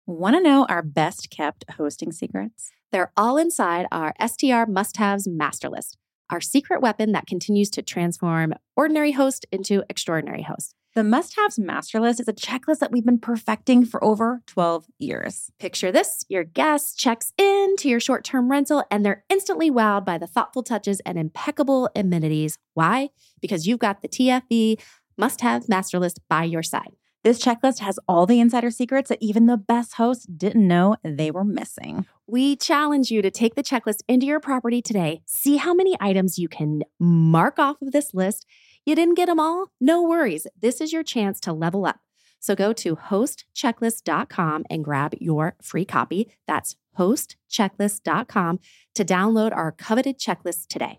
Want to know our best kept hosting secrets? They're all inside our STR must-haves master list, our secret weapon that continues to transform ordinary host into extraordinary host. The must-haves master list is a checklist that we've been perfecting for over 12 years. Picture this: your guest checks into your short-term rental and they're instantly wowed by the thoughtful touches and impeccable amenities. Why? Because you've got the TFB must-have master list by your side. This checklist has all the insider secrets that even the best hosts didn't know they were missing. We challenge you to take the checklist into your property today. See how many items you can mark off of this list. You didn't get them all? No worries. This is your chance to level up. So go to hostchecklist.com and grab your free copy. That's hostchecklist.com to download our coveted checklist today.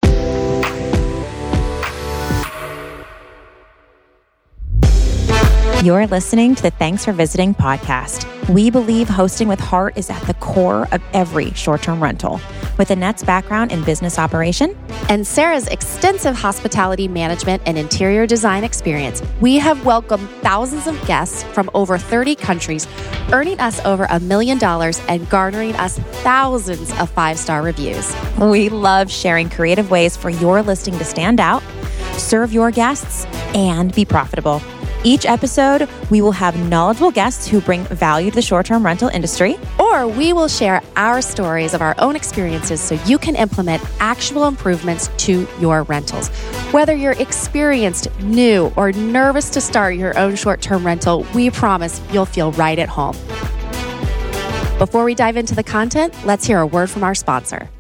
You're listening to the Thanks for Visiting podcast. We believe hosting with heart is at the core of every short-term rental. With Annette's background in business operation and Sarah's extensive hospitality management and interior design experience, we have welcomed thousands of guests from over 30 countries, earning us over $1 million and garnering us thousands of 5-star reviews. We love sharing creative ways for your listing to stand out, serve your guests, and be profitable. Each episode, we will have knowledgeable guests who bring value to the short-term rental industry. Or we will share our stories of our own experiences so you can implement actual improvements to your rentals. Whether you're experienced, new, or nervous to start your own short-term rental, we promise you'll feel right at home. Before we dive into the content, let's hear a word from our sponsor.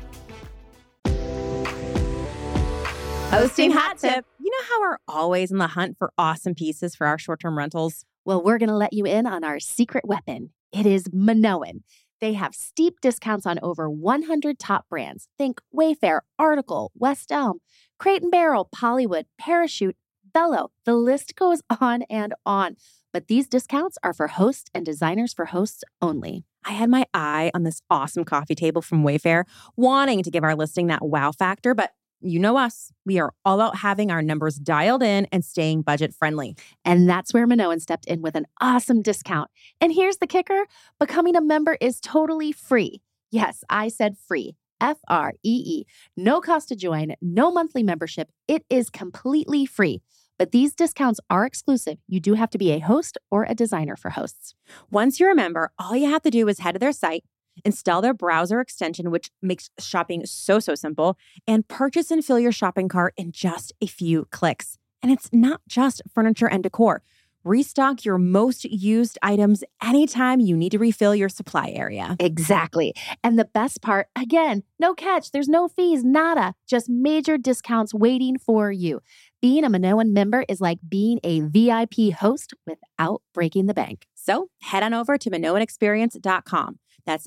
Hosting hot tip. You know how we're always in the hunt for awesome pieces for our short-term rentals? Well, we're going to let you in on our secret weapon. It is Minoan. They have steep discounts on over 100 top brands. Think Wayfair, Article, West Elm, Crate & Barrel, Pollywood, Parachute, Bello. The list goes on and on. But these discounts are for hosts and designers for hosts only. I had my eye on this awesome coffee table from Wayfair, wanting to give our listing that wow factor, but you know us. We are all about having our numbers dialed in and staying budget friendly. And that's where Minoan stepped in with an awesome discount. And here's the kicker. Becoming a member is totally free. Yes, I said free. Free. No cost to join, no monthly membership. It is completely free. But these discounts are exclusive. You do have to be a host or a designer for hosts. Once you're a member, all you have to do is head to their site, install their browser extension, which makes shopping so simple, and purchase and fill your shopping cart in just a few clicks. And it's not just furniture and decor. Restock your most used items anytime you need to refill your supply area. Exactly. And the best part, again, no catch. There's no fees, nada. Just major discounts waiting for you. Being a Minoan member is like being a VIP host without breaking the bank. So head on over to MinoanExperience.com. That's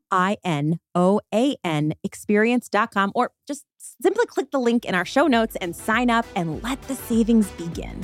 MINOAN experience.com, or just simply click the link in our show notes and sign up and let the savings begin.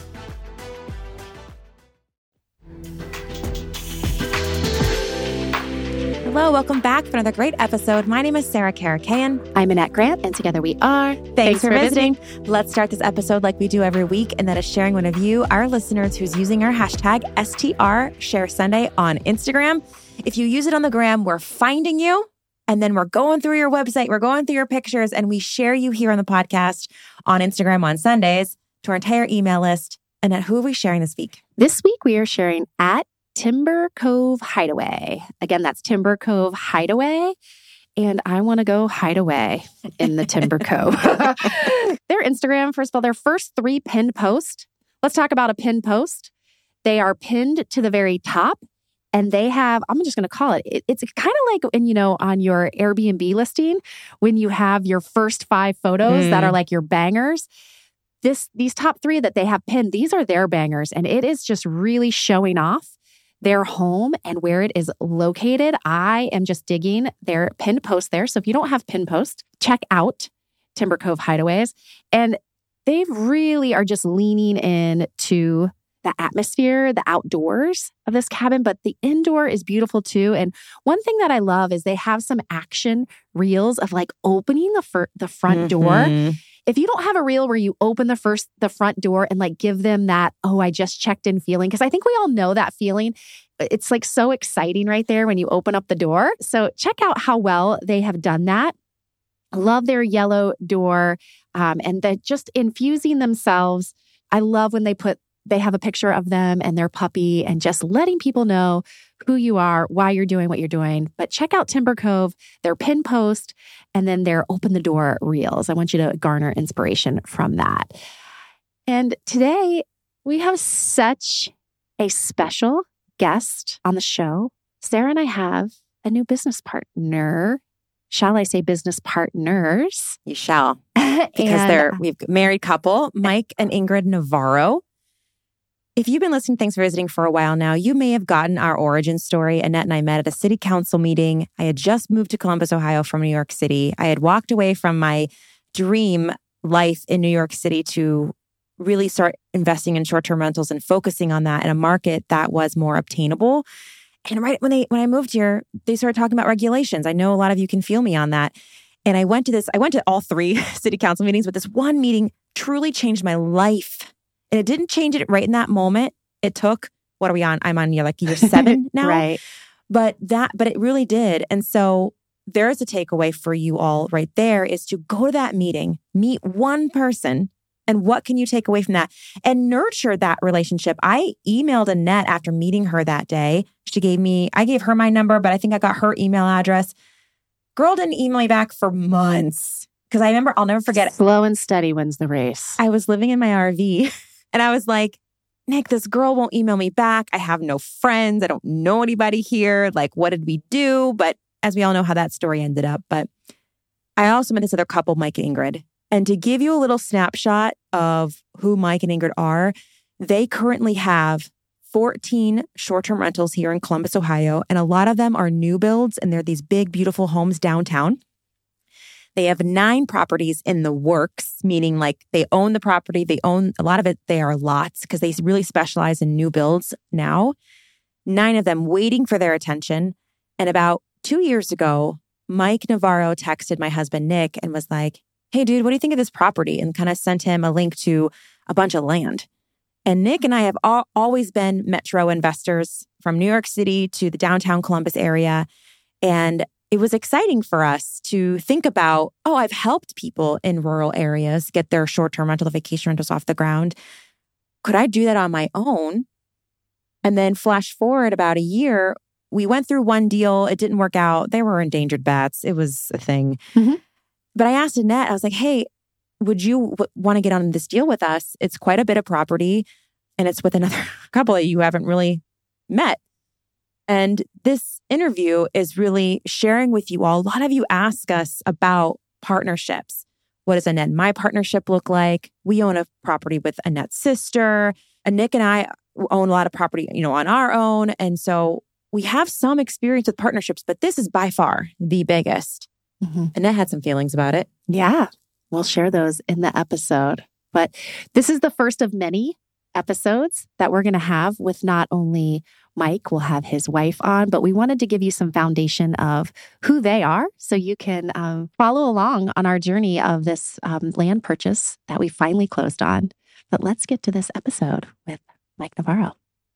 Hello, welcome back for another great episode. My name is Sarah Karakayan. I'm Annette Grant, and together we are Thanks for visiting. Let's start this episode like we do every week, and that is sharing one of you, our listeners, who's using our hashtag #STRShareSunday on Instagram. If you use it on the gram, we're finding you, and then we're going through your website, we're going through your pictures, and we share you here on the podcast on Instagram on Sundays to our entire email list. Annette, who are we sharing this week? This week we are sharing at Timber Cove Hideaway. Again, that's Timber Cove Hideaway. And I want to go hide away in the Timber Cove. Their Instagram, first of all, their first 3 pinned posts. Let's talk about a pinned post. They are pinned to the very top. And they have, I'm just going to call it, it's kind of like on your Airbnb listing, when you have your first 5 photos that are like your bangers. These top 3 that they have pinned, these are their bangers. And it is just really showing off their home and where it is located. I am just digging their pinned post there. So if you don't have pinned post, check out Timber Cove Hideaways. And they really are just leaning in to the atmosphere, the outdoors of this cabin, but the indoor is beautiful too. And one thing that I love is they have some action reels of like opening the front door if you don't have a reel where you open the front door and like give them that, oh, I just checked in feeling, because I think we all know that feeling. It's like so exciting right there when you open up the door. So check out how well they have done that. I love their yellow door and just infusing themselves. I love when they have a picture of them and their puppy and just letting people know who you are, why you're doing what you're doing. But check out Timber Cove, their pin post, and then their open the door reels. I want you to garner inspiration from that. And today we have such a special guest on the show. Sarah and I have a new business partner. Shall I say business partners? You shall. Because we've married couple, Mike and Ingrid Navarro. If you've been listening, thanks for visiting for a while now, you may have gotten our origin story. Annette and I met at a city council meeting. I had just moved to Columbus, Ohio from New York City. I had walked away from my dream life in New York City to really start investing in short-term rentals and focusing on that in a market that was more obtainable. And right when I moved here, they started talking about regulations. I know a lot of you can feel me on that. And I went to all 3 city council meetings, but this one meeting truly changed my life. And it didn't change it right in that moment. It took, what are we on? I'm on year 7 now. Right. But it really did. And so there is a takeaway for you all right there is to go to that meeting, meet one person, and what can you take away from that? And nurture that relationship. I emailed Annette after meeting her that day. I gave her my number, but I think I got her email address. Girl didn't email me back for months. Because I remember, I'll never forget it. Slow and steady wins the race. I was living in my RV and I was like, Nick, this girl won't email me back. I have no friends. I don't know anybody here. Like, what did we do? But as we all know how that story ended up. But I also met this other couple, Mike and Ingrid. And to give you a little snapshot of who Mike and Ingrid are, they currently have 14 short-term rentals here in Columbus, Ohio. And a lot of them are new builds. And they're these big, beautiful homes downtown. They have 9 properties in the works, meaning like they own the property. They own a lot of it. They are lots because they really specialize in new builds now. 9 of them waiting for their attention. And about 2 years ago, Mike Navarro texted my husband, Nick, and was like, hey, dude, what do you think of this property? And kind of sent him a link to a bunch of land. And Nick and I have always been metro investors from New York City to the downtown Columbus area. And it was exciting for us to think about, I've helped people in rural areas get their short-term rental, vacation rentals off the ground. Could I do that on my own? And then flash forward about a year, we went through one deal. It didn't work out. They were endangered bats. It was a thing. Mm-hmm. But I asked Annette, I was like, hey, would you want to get on this deal with us? It's quite a bit of property and it's with another couple that you haven't really met. And this interview is really sharing with you all. A lot of you ask us about partnerships. What does Annette and my partnership look like? We own a property with Annette's sister. And Nick and I own a lot of property, on our own. And so we have some experience with partnerships, but this is by far the biggest. Mm-hmm. Annette had some feelings about it. Yeah, we'll share those in the episode. But this is the first of many episodes that we're going to have with not only Mike, we'll have his wife on, but we wanted to give you some foundation of who they are so you can follow along on our journey of this land purchase that we finally closed on. But let's get to this episode with Mike Navarro.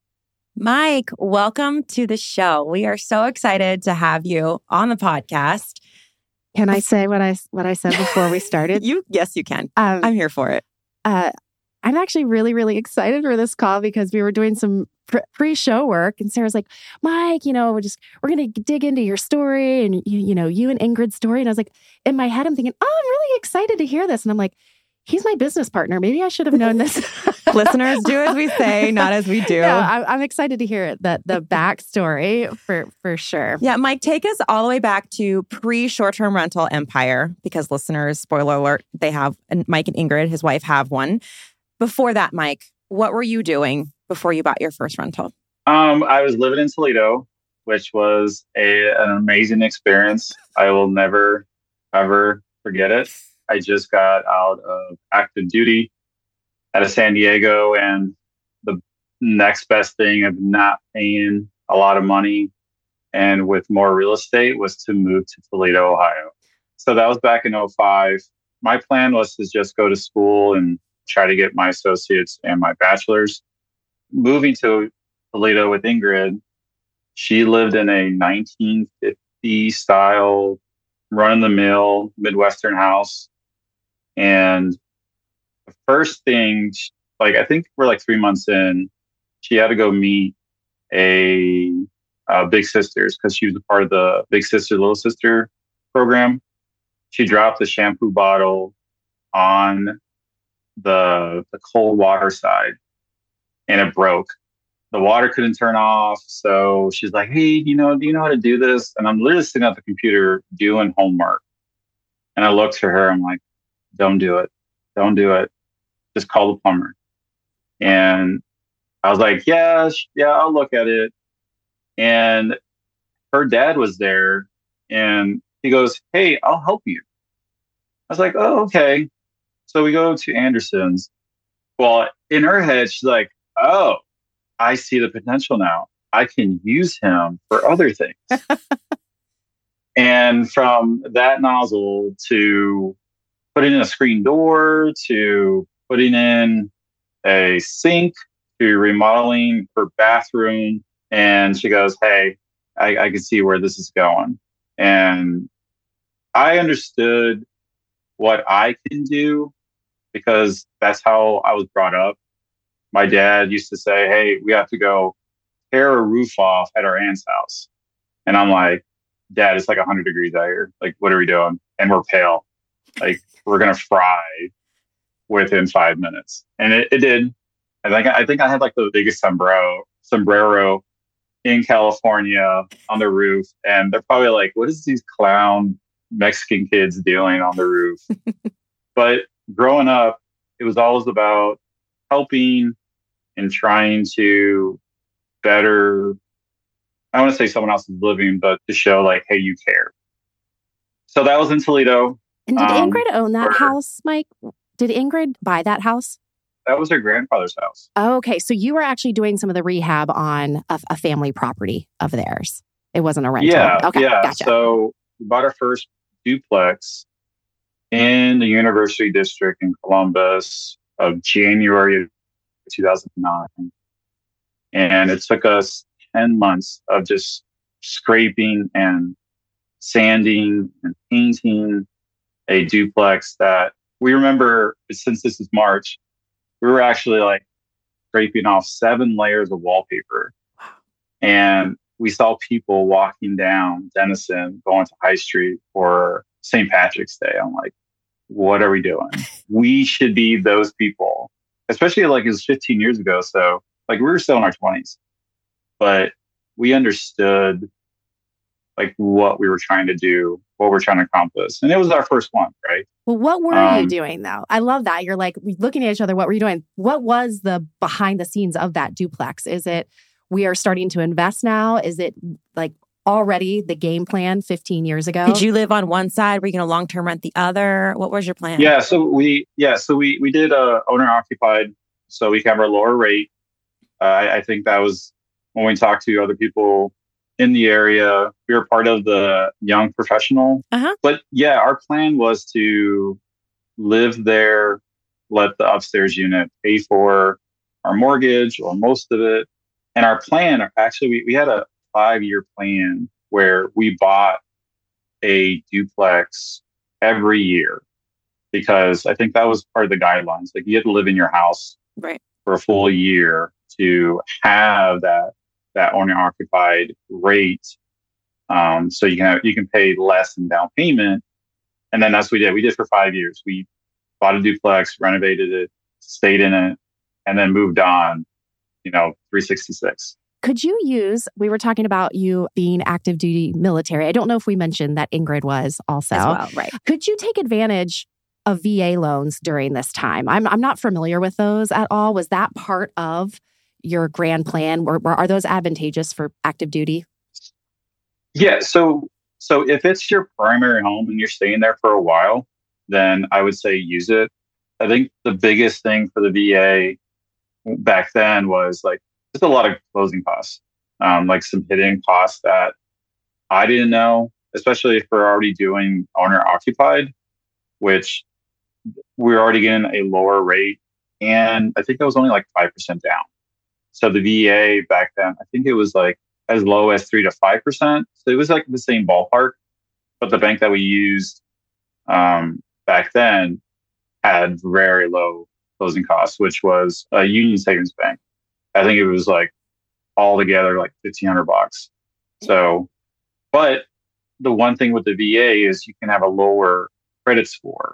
Mike, welcome to the show. We are so excited to have you on the podcast. Can I say what I said before we started? Yes, you can. I'm here for it. I'm actually really, really excited for this call because we were doing some pre-show work and Sarah's like, Mike, we're going to dig into your story and, you and Ingrid's story. And I was like, in my head, I'm thinking, I'm really excited to hear this. And I'm like, he's my business partner. Maybe I should have known this. Listeners, do as we say, not as we do. No, I'm excited to hear it, the backstory for sure. Yeah, Mike, take us all the way back to pre-short-term rental empire because listeners, spoiler alert, they have, and Mike and Ingrid, his wife, have one. Before that, Mike, what were you doing before you bought your first rental? I was living in Toledo, which was an amazing experience. I will never, ever forget it. I just got out of active duty out of San Diego, and the next best thing of not paying a lot of money and with more real estate was to move to Toledo, Ohio. So that was back in 2005. my plan was to just go to school and try to get my associates and my bachelor's. Moving to Toledo with Ingrid, she lived in a 1950 style, run-of-the-mill Midwestern house. And the first thing, like, I think we're like 3 months in, she had to go meet a Big Sisters because she was a part of the Big Sister, Little Sister program. She dropped the shampoo bottle on the cold water side and it broke. The water couldn't turn off. So she's like, hey, do you know how to do this? And I'm literally sitting at the computer doing homework. And I looked to her. I'm like, don't do it. Don't do it. Just call the plumber. And I was like, yeah, I'll look at it. And her dad was there and he goes, hey, I'll help you. I was like, oh, okay. So we go to Anderson's. Well, in her head, she's like, oh, I see the potential now. I can use him for other things. And from that nozzle to putting in a screen door, to putting in a sink, to remodeling her bathroom. And she goes, hey, I can see where this is going. And I understood what I can do because that's how I was brought up. My dad used to say, hey, we have to go tear a roof off at our aunt's house. And I'm like, Dad, it's like 100 degrees out here. Like, what are we doing? And we're pale. Like, we're going to fry within 5 minutes. And it did. I think I had like the biggest sombrero in California on the roof. And they're probably like, what is these clown Mexican kids doing on the roof? But growing up, it was always about helping and trying to better, I want to say someone else's living, but to show like, hey, you care. So that was in Toledo. And did Ingrid own that house, Mike? Did Ingrid buy that house? That was her grandfather's house. Oh, okay. So you were actually doing some of the rehab on a family property of theirs. It wasn't a rental. Yeah. Okay. Yeah. Gotcha. So we bought our first duplex in the University District in Columbus of January of 2009. And it took us 10 months of just scraping and sanding and painting a duplex that we remember, since this is March, we were actually like scraping off 7 layers of wallpaper. And we saw people walking down Denison going to High Street for St. Patrick's Day. I'm like, what are we doing? We should be those people, especially like it was 15 years ago. So like we were still in our 20s, but we understood like what we were trying to do, what we're trying to accomplish. And it was our first one, right? Well, what were you doing though? I love that. You're like looking at each other. What were you doing? What was the behind the scenes of that duplex? Is it we are starting to invest now? Is it like already the game plan 15 years ago? Did you live on one side? Were you going to long-term rent the other? What was your plan? Yeah. So we did owner occupied, so we can have a lower rate. I think that was when we talked to other people in the area. We were part of the young professional. But yeah, our plan was to live there, let the upstairs unit pay for our mortgage or most of it. And our plan, actually, we had a 5-year plan where we bought a duplex every year because I think that was part of the guidelines. Like you had to live in your house for a full year to have that owner occupied rate. So you can pay less in down payment. And then that's what we did. We did for 5 years. We bought a duplex, renovated it, stayed in it, and then moved on, 366. Could you use, we were talking about you being active duty military. I don't know if we mentioned that Ingrid was also. As well, right. Could you take advantage of VA loans during this time? I'm not familiar with those at all. Was that part of your grand plan? Are those advantageous for active duty? Yeah. So if it's your primary home and you're staying there for a while, then I would say use it. I think the biggest thing for the VA back then was like just a lot of closing costs, like some hidden costs that I didn't know, especially if we're already doing owner occupied, which we were already getting a lower rate. And I think it was only like 5% down. So the VA back then, I think it was like as low as 3 to 5%. So it was like the same ballpark. But the bank that we used back then had very low closing costs, which was a Union Savings Bank. I think it was like altogether like $1,500. So, but the one thing with the VA is you can have a lower credit score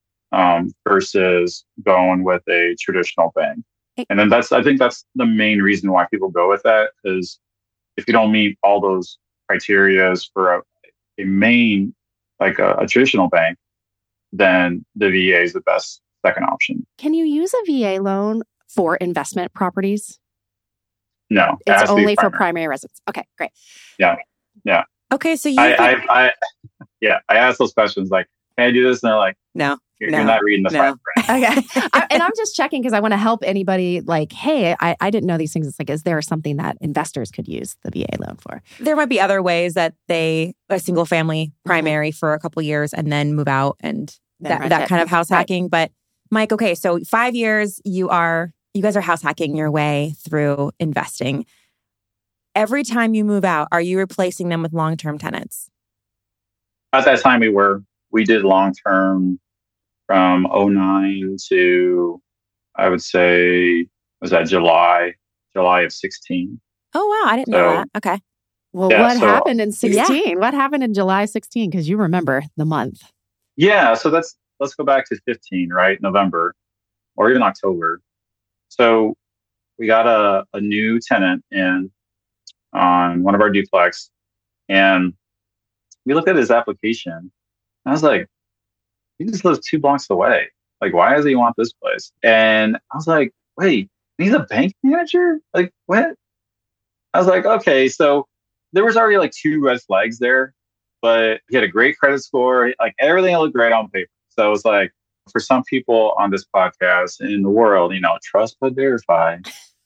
versus going with a traditional bank. And then I think that's the main reason why people go with that, is if you don't meet all those criterias for a main, like a traditional bank, then the VA is the best second option. Can you use a VA loan for investment properties? No, it's only for primary residence. Okay, great. Yeah. Okay, so I asked those questions like, can I do this? And they're like, no. You're not reading the fine print. Okay. And I'm just checking because I want to help anybody like, hey, I didn't know these things. It's like, is there something that investors could use the VA loan for? There might be other ways that a single family primary for a couple of years and then move out and that kind of house hacking. But Mike, okay, so 5 years, you guys are house hacking your way through investing. Every time you move out, are you replacing them with long-term tenants? At that time, we did long-term from 2009 to, I would say, was that July of 16. Oh, wow. I didn't know that. Okay. Well, what happened in 16? Yeah. What happened in July 16? Because you remember the month. Yeah. So let's go back to 15, right? November or even October. So we got a new tenant in on one of our duplex, and we looked at his application. And I was like, he just lives 2 blocks away. Like, why does he want this place? And I was like, wait, he's a bank manager? Like, what? I was like, okay. So there was already like 2 red flags there, but he had a great credit score. Like, everything looked great on paper. So it was like, for some people on this podcast in the world, trust but verify.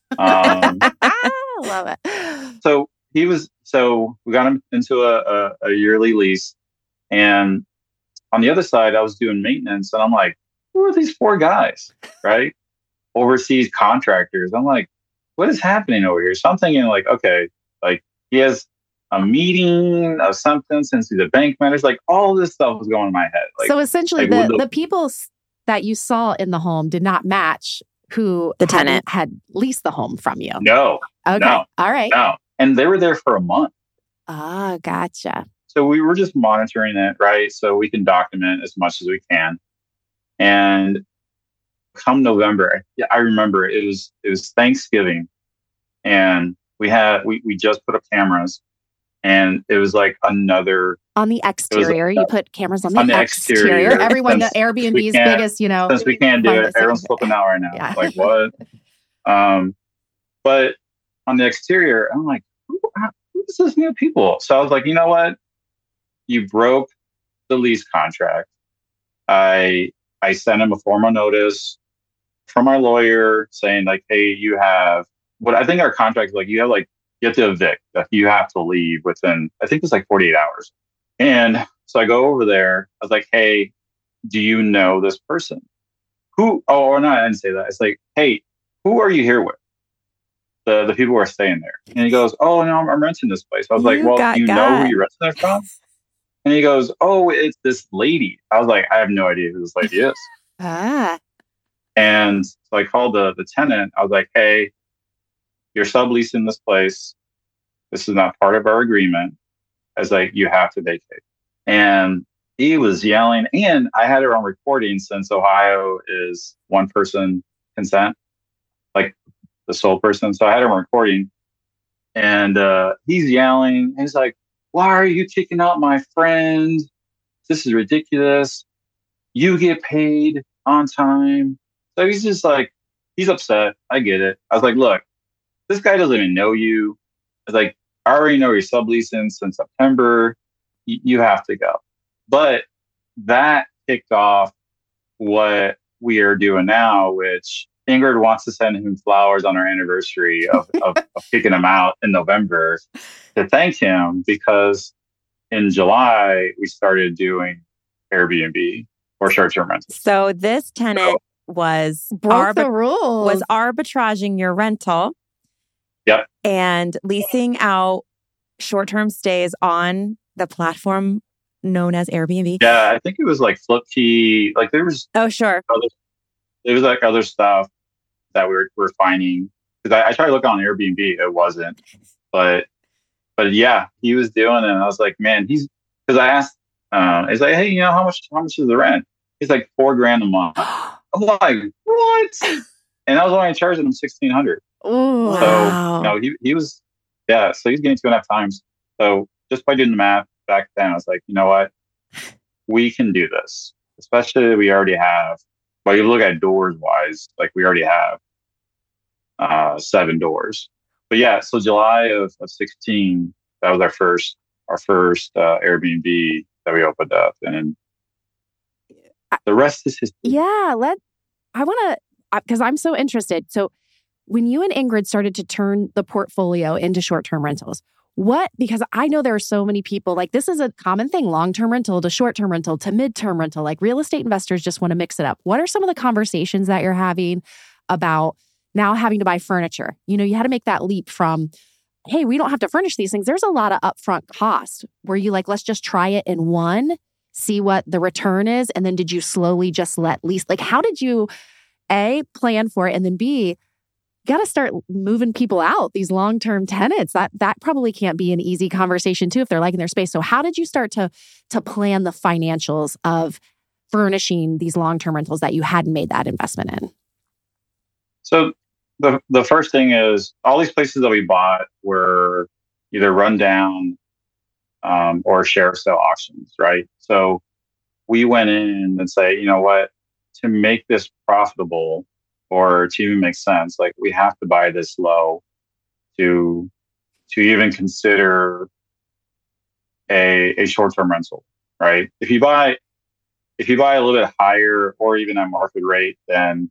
I love it. So we got him into a yearly lease, and on the other side, I was doing maintenance, and I'm like, who are these 4 guys, right? Overseas contractors. I'm like, what is happening over here? So I'm thinking like, okay, like he has a meeting of something since he's a bank manager. Like all this stuff was going in my head. Like, so essentially the people that you saw in the home did not match who the tenant had leased the home from you. No. Okay. No, all right. No. And they were there for a month. Ah, gotcha. So we were just monitoring it, right? So we can document as much as we can. And come November, I remember it was Thanksgiving, and we just put up cameras, and it was like another on the exterior. You put cameras on the exterior. Everyone, the Airbnb's biggest, since we can't do it, everyone's flipping out right now. Yeah. Like what? But on the exterior, I'm like, who is this new people? So I was like, you know what? You broke the lease contract. I sent him a formal notice from our lawyer saying like, hey, you have what I think our contract is like, you have to evict. You have to leave within, I think it's like 48 hours. And so I go over there. I was like, hey, do you know this person? Who? Oh, or no, I didn't say that. It's like, hey, who are you here with? The people who are staying there. And he goes, oh, no, I'm renting this place. I was like, well, do you know who you're renting it from? And he goes, oh, it's this lady. I was like, I have no idea who this lady is. And so I called the tenant. I was like, hey, you're subleasing this place. This is not part of our agreement. I was like, you have to vacate. And he was yelling. And I had it on recording since Ohio is one person consent, like the sole person. So I had him recording. And he's yelling. And he's like, why are you kicking out my friend? This is ridiculous. You get paid on time. So he's just like, he's upset. I get it. I was like, look, this guy doesn't even know you. I was like, I already know you're subleasing since September. You have to go. But that kicked off what we are doing now, which Ingrid wants to send him flowers on our anniversary of kicking him out in November to thank him, because in July we started doing Airbnb. or short-term rentals. So this tenant was Broke the rules. was arbitraging your rental. Yep. And leasing out short-term stays on the platform known as Airbnb. Yeah, I think it was like Flipkey. Like there was Sure. like other stuff that we were finding. Because I tried to look on Airbnb, it wasn't. But yeah, he was doing it. And I was like, man, because I asked, he's like, hey, how much is the rent? He's like $4,000 a month. I'm like, what? And I was only charging him $1,600. Ooh. Wow. So he was, so he's getting 2.5 times. So just by doing the math back then, I was like, you know what? We can do this. Especially we already have, well, you look at doors wise, like we already have 7 doors. But yeah, so July of 16, that was our first Airbnb that we opened up. And the rest is history. Yeah, I want to, because I'm so interested. So when you and Ingrid started to turn the portfolio into short-term rentals, because I know there are so many people, like this is a common thing, long-term rental to short-term rental to mid-term rental, like real estate investors just want to mix it up. What are some of the conversations that you're having about now having to buy furniture? You had to make that leap from, hey, we don't have to furnish these things. There's a lot of upfront cost where you like, let's just try it in one, see what the return is. And then did you slowly just let lease? Like, how did you, A, plan for it? And then B, got to start moving people out, these long-term tenants. That probably can't be an easy conversation too if they're liking their space. So how did you start to plan the financials of furnishing these long-term rentals that you hadn't made that investment in? So the first thing is all these places that we bought were either run down or sheriff sale auctions, right? So we went in and say, you know what, to make this profitable or to even make sense, like we have to buy this low to even consider a short-term rental, right? If you buy a little bit higher or even at market rate, then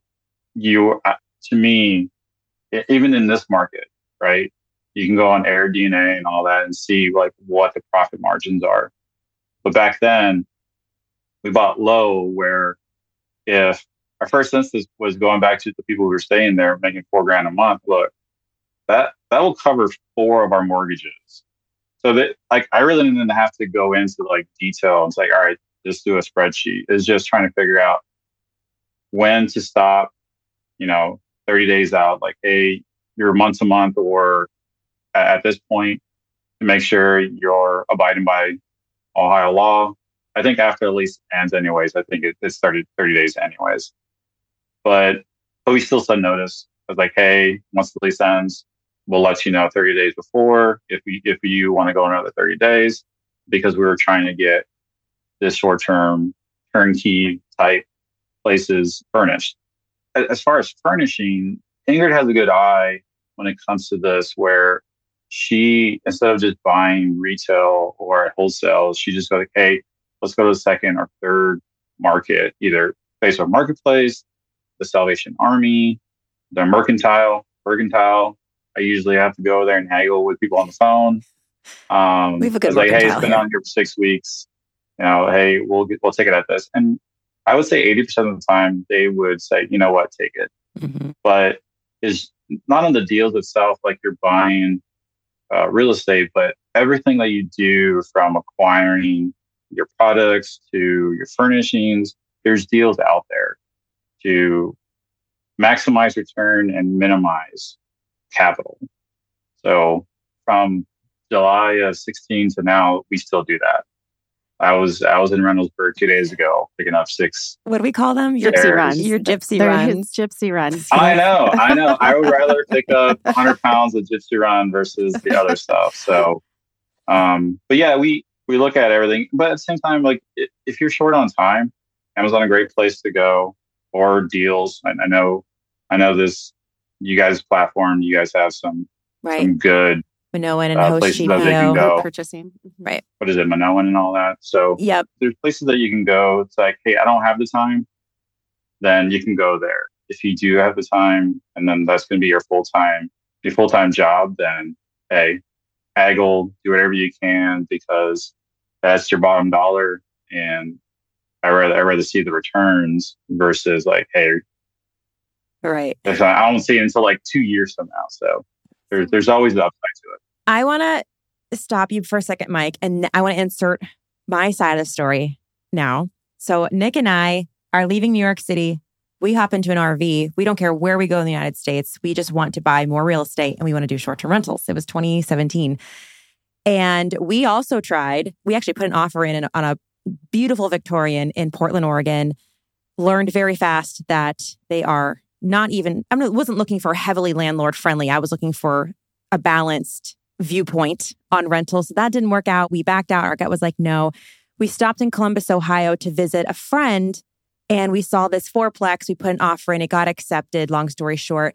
to me, even in this market, right? You can go on AirDNA and all that and see like what the profit margins are. But back then, we bought low where if our first instance was going back to the people who were staying there making $4,000 a month, look, that will cover 4 of our mortgages. So that like I really didn't have to go into like detail and say, all right, just do a spreadsheet. It's just trying to figure out when to stop, 30 days out, like, hey, you're month to month or at this point to make sure you're abiding by Ohio law. I think after the lease ends anyways, I think it started 30 days anyways. But we still send notice. I was like, hey, once the lease ends, we'll let you know 30 days before if you want to go another 30 days, because we were trying to get this short-term turnkey type places furnished. As far as furnishing, Ingrid has a good eye when it comes to this, where she, instead of just buying retail or wholesale, she just goes, hey, let's go to the second or third market, either Facebook Marketplace, the Salvation Army, the Mercantile. I usually have to go there and haggle with people on the phone. We have a good like, hey, Mercantile it's been here. on here for 6 weeks. Hey, we'll take it at this. And I would say 80% of the time they would say, you know what, take it. Mm-hmm. But it's not on the deals itself, like you're buying real estate, but everything that you do from acquiring your products to your furnishings, there's deals out there to maximize return and minimize capital. So from July of 16 to now, we still do that. I was in Reynoldsburg 2 days ago, picking up 6. What do we call them? Gypsy runs. Your gypsy They're runs. his gypsy runs. I know. I would rather pick up 100 pounds of gypsy run versus the other stuff. So, but yeah, we look at everything. But at the same time, like if you're short on time, Amazon a great place to go, or deals. I know this. You guys' platform. You guys have some good Minoan and places that they can go. Purchasing. Right. What is it, Minoan and all that? So Yep. there's places that you can go. It's like, hey, I don't have the time. Then you can go there. If you do have the time, and then that's going to be your full-time job, then hey, haggle, do whatever you can, because that's your bottom dollar. And I rather see the returns versus like, hey, Right. I don't see it until like 2 years from now. So there's always the upside to it. I want to stop you for a second, Mike, and I want to insert my side of the story now. So Nick and I are leaving New York City. We hop into an RV. We don't care where we go in the United States. We just want to buy more real estate and we want to do short-term rentals. It was 2017. And we also tried, we actually put an offer in on a beautiful Victorian in Portland, Oregon. Learned very fast that they are not even, I wasn't looking for heavily landlord friendly. I was looking for a balanced viewpoint on rentals. So that didn't work out. We backed out. Our gut was like, no. We stopped in Columbus, Ohio to visit a friend and we saw this fourplex. We put an offer in. It got accepted, long story short.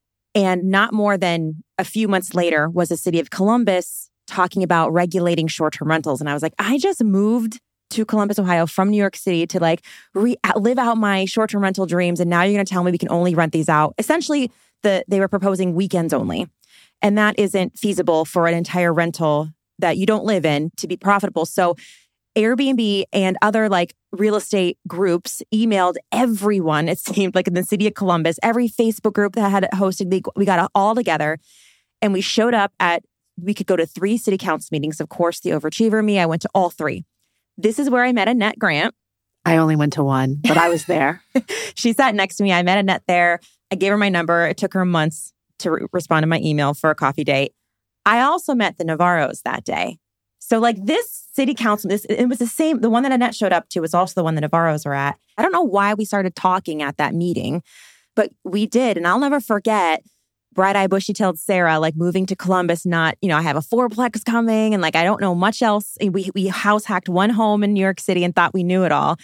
And not more than a few months later was the city of Columbus talking about regulating short-term rentals. And I was like, I just moved to Columbus, Ohio from New York City to like live out my short-term rental dreams. And now you're going to tell me we can only rent these out. Essentially, they were proposing weekends only. And that isn't feasible for an entire rental that you don't live in to be profitable. So Airbnb and other like real estate groups emailed everyone, it seemed like in the city of Columbus, every Facebook group that had it hosted, we got it all together. And we showed up we could go to 3 city council meetings. Of course, the overachiever me, I went to all 3. This is where I met Annette Grant. I only went to one, but I was there. She sat next to me. I met Annette there. I gave her my number. It took her months to respond to my email for a coffee date. I also met the Navarros that day. So like this city council, it was the same. The one that Annette showed up to was also the one the Navarros were at. I don't know why we started talking at that meeting, but we did. And I'll never forget bright-eyed, bushy-tailed Sarah, like moving to Columbus, not, I have a fourplex coming and like, I don't know much else. We house hacked one home in New York City and thought we knew it all.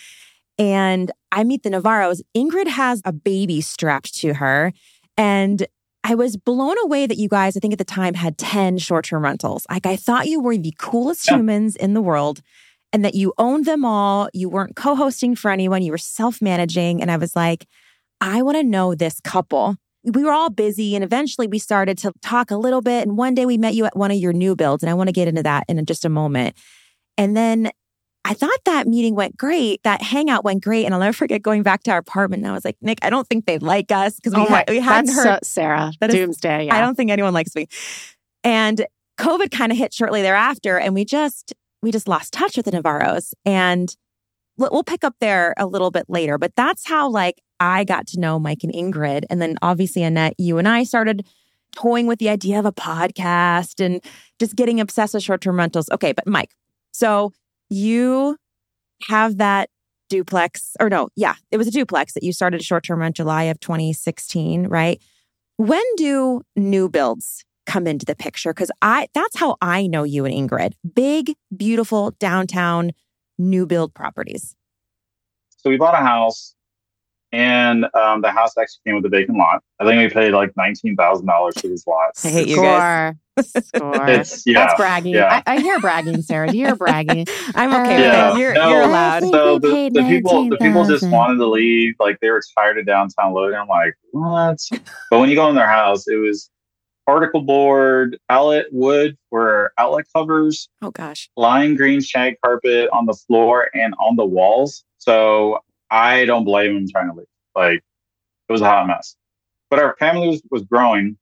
And I meet the Navarros. Ingrid has a baby strapped to her. And I was blown away that you guys, I think at the time, had 10 short-term rentals. Like I thought you were the coolest humans in the world and that you owned them all. You weren't co-hosting for anyone. You were self-managing. And I was like, I want to know this couple. We were all busy and eventually we started to talk a little bit. And one day we met you at one of your new builds. And I want to get into that in just a moment. And then I thought that meeting went great. That hangout went great. And I'll never forget going back to our apartment. And I was like, Nick, I don't think they like us because we hadn't heard. Sarah, doomsday. Yeah. I don't think anyone likes me. And COVID kind of hit shortly thereafter. And we just lost touch with the Navarros. And we'll pick up there a little bit later. But that's how like I got to know Mike and Ingrid. And then obviously, Annette, you and I started toying with the idea of a podcast and just getting obsessed with short-term rentals. Okay, but Mike, so you have that duplex, or no, yeah, it was a duplex that you started a short-term rent July of 2016, right? When do new builds come into the picture? Because that's how I know you and Ingrid. Big, beautiful downtown new build properties. So we bought a house and the house actually came with a vacant lot. I think we paid like $19,000 for this lot. I hate you guys. Score. That's bragging. Yeah. I hear bragging, Sarah. You're bragging. I'm okay with it. You're allowed. So the people just wanted to leave. Like they were tired of downtown Logan. I'm like, what? But when you go in their house, it was particle board, outlet wood for outlet covers. Oh gosh. Lime green shag carpet on the floor and on the walls. So I don't blame them trying to leave. Like it was a hot mess. But our family was growing.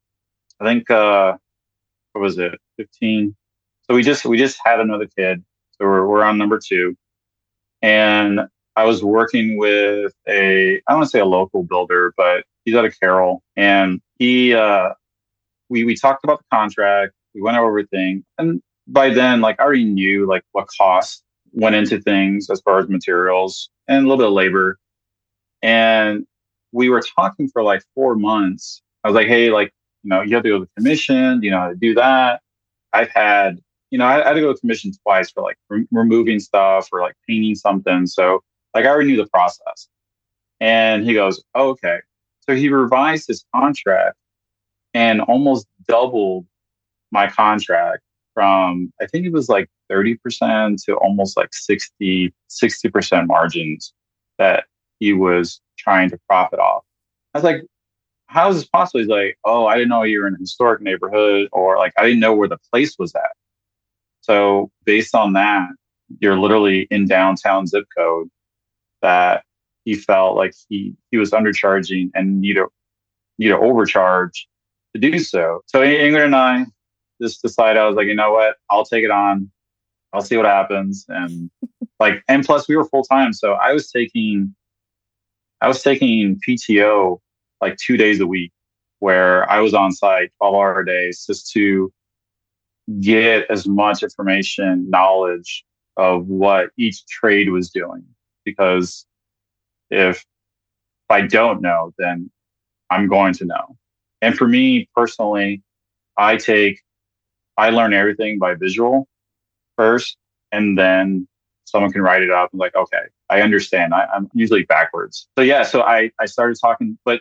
I think what was it, 15? So we just had another kid. So we're on number 2. And I was working with I don't want to say a local builder, but he's out of Carroll. And he we talked about the contract, we went over everything. And by then, like I already knew like what costs went into things as far as materials and a little bit of labor. And we were talking for like 4 months. I was like, hey, like, you have to go to the commission, you know how to do that. I've had, I had to go to commission twice for like removing stuff or like painting something. So like I already knew the process. And he goes, oh, okay. So he revised his contract and almost doubled my contract from, I think it was like 30% to almost like 60% margins that he was trying to profit off. I was like, how is this possible? He's like, oh, I didn't know you were in a historic neighborhood, or like, I didn't know where the place was at. So based on that, you're literally in downtown zip code that he felt like he was undercharging and need to overcharge to do so. So Ingrid and I just decided, I was like, you know what, I'll take it on. I'll see what happens. And and plus we were full time. So I was taking PTO like 2 days a week where I was on site 12-hour days just to get as much information, knowledge of what each trade was doing. Because if I don't know, then I'm going to know. And for me personally, I learn everything by visual first, and then someone can write it up and like, okay, I understand. I'm usually backwards. So yeah, so I started talking, but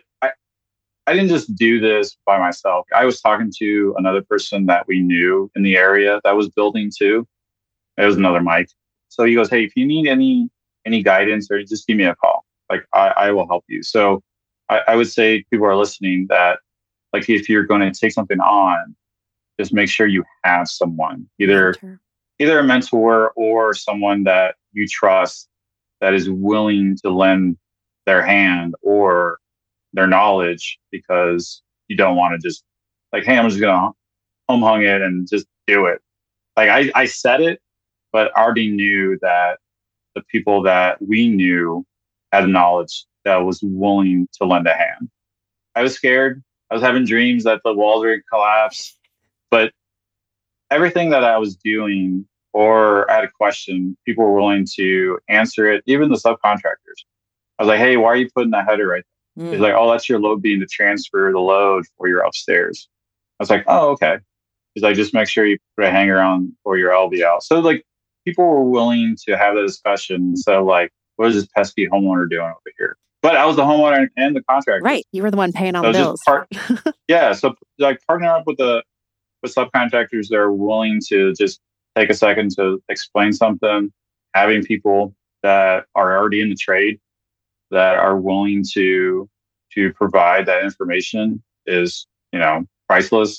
I didn't just do this by myself. I was talking to another person that we knew in the area that was building too. It was another Mike. So he goes, hey, if you need any guidance or just give me a call. Like I will help you. So I would say people are listening that like if you're going to take something on, just make sure you have someone, either a mentor or someone that you trust that is willing to lend their hand or their knowledge, because you don't want to just like, hey, I'm just going to home hung it and just do it. Like I said it, but I already knew that the people that we knew had knowledge that was willing to lend a hand. I was scared. I was having dreams that the walls were going to collapse, but everything that I was doing or I had a question, people were willing to answer it. Even the subcontractors. I was like, hey, why are you putting that header right there? He's like, oh, that's your load beam to transfer the load for your upstairs. I was like, oh, okay. He's like, just make sure you put a hanger on for your LV out. So like people were willing to have the discussion. So like, what is this pesky homeowner doing over here? But I was the homeowner and the contractor. Right. You were the one paying all the bills. Yeah. So like partner up with subcontractors that are willing to just take a second to explain something, having people that are already in the trade that are willing to provide that information is, priceless.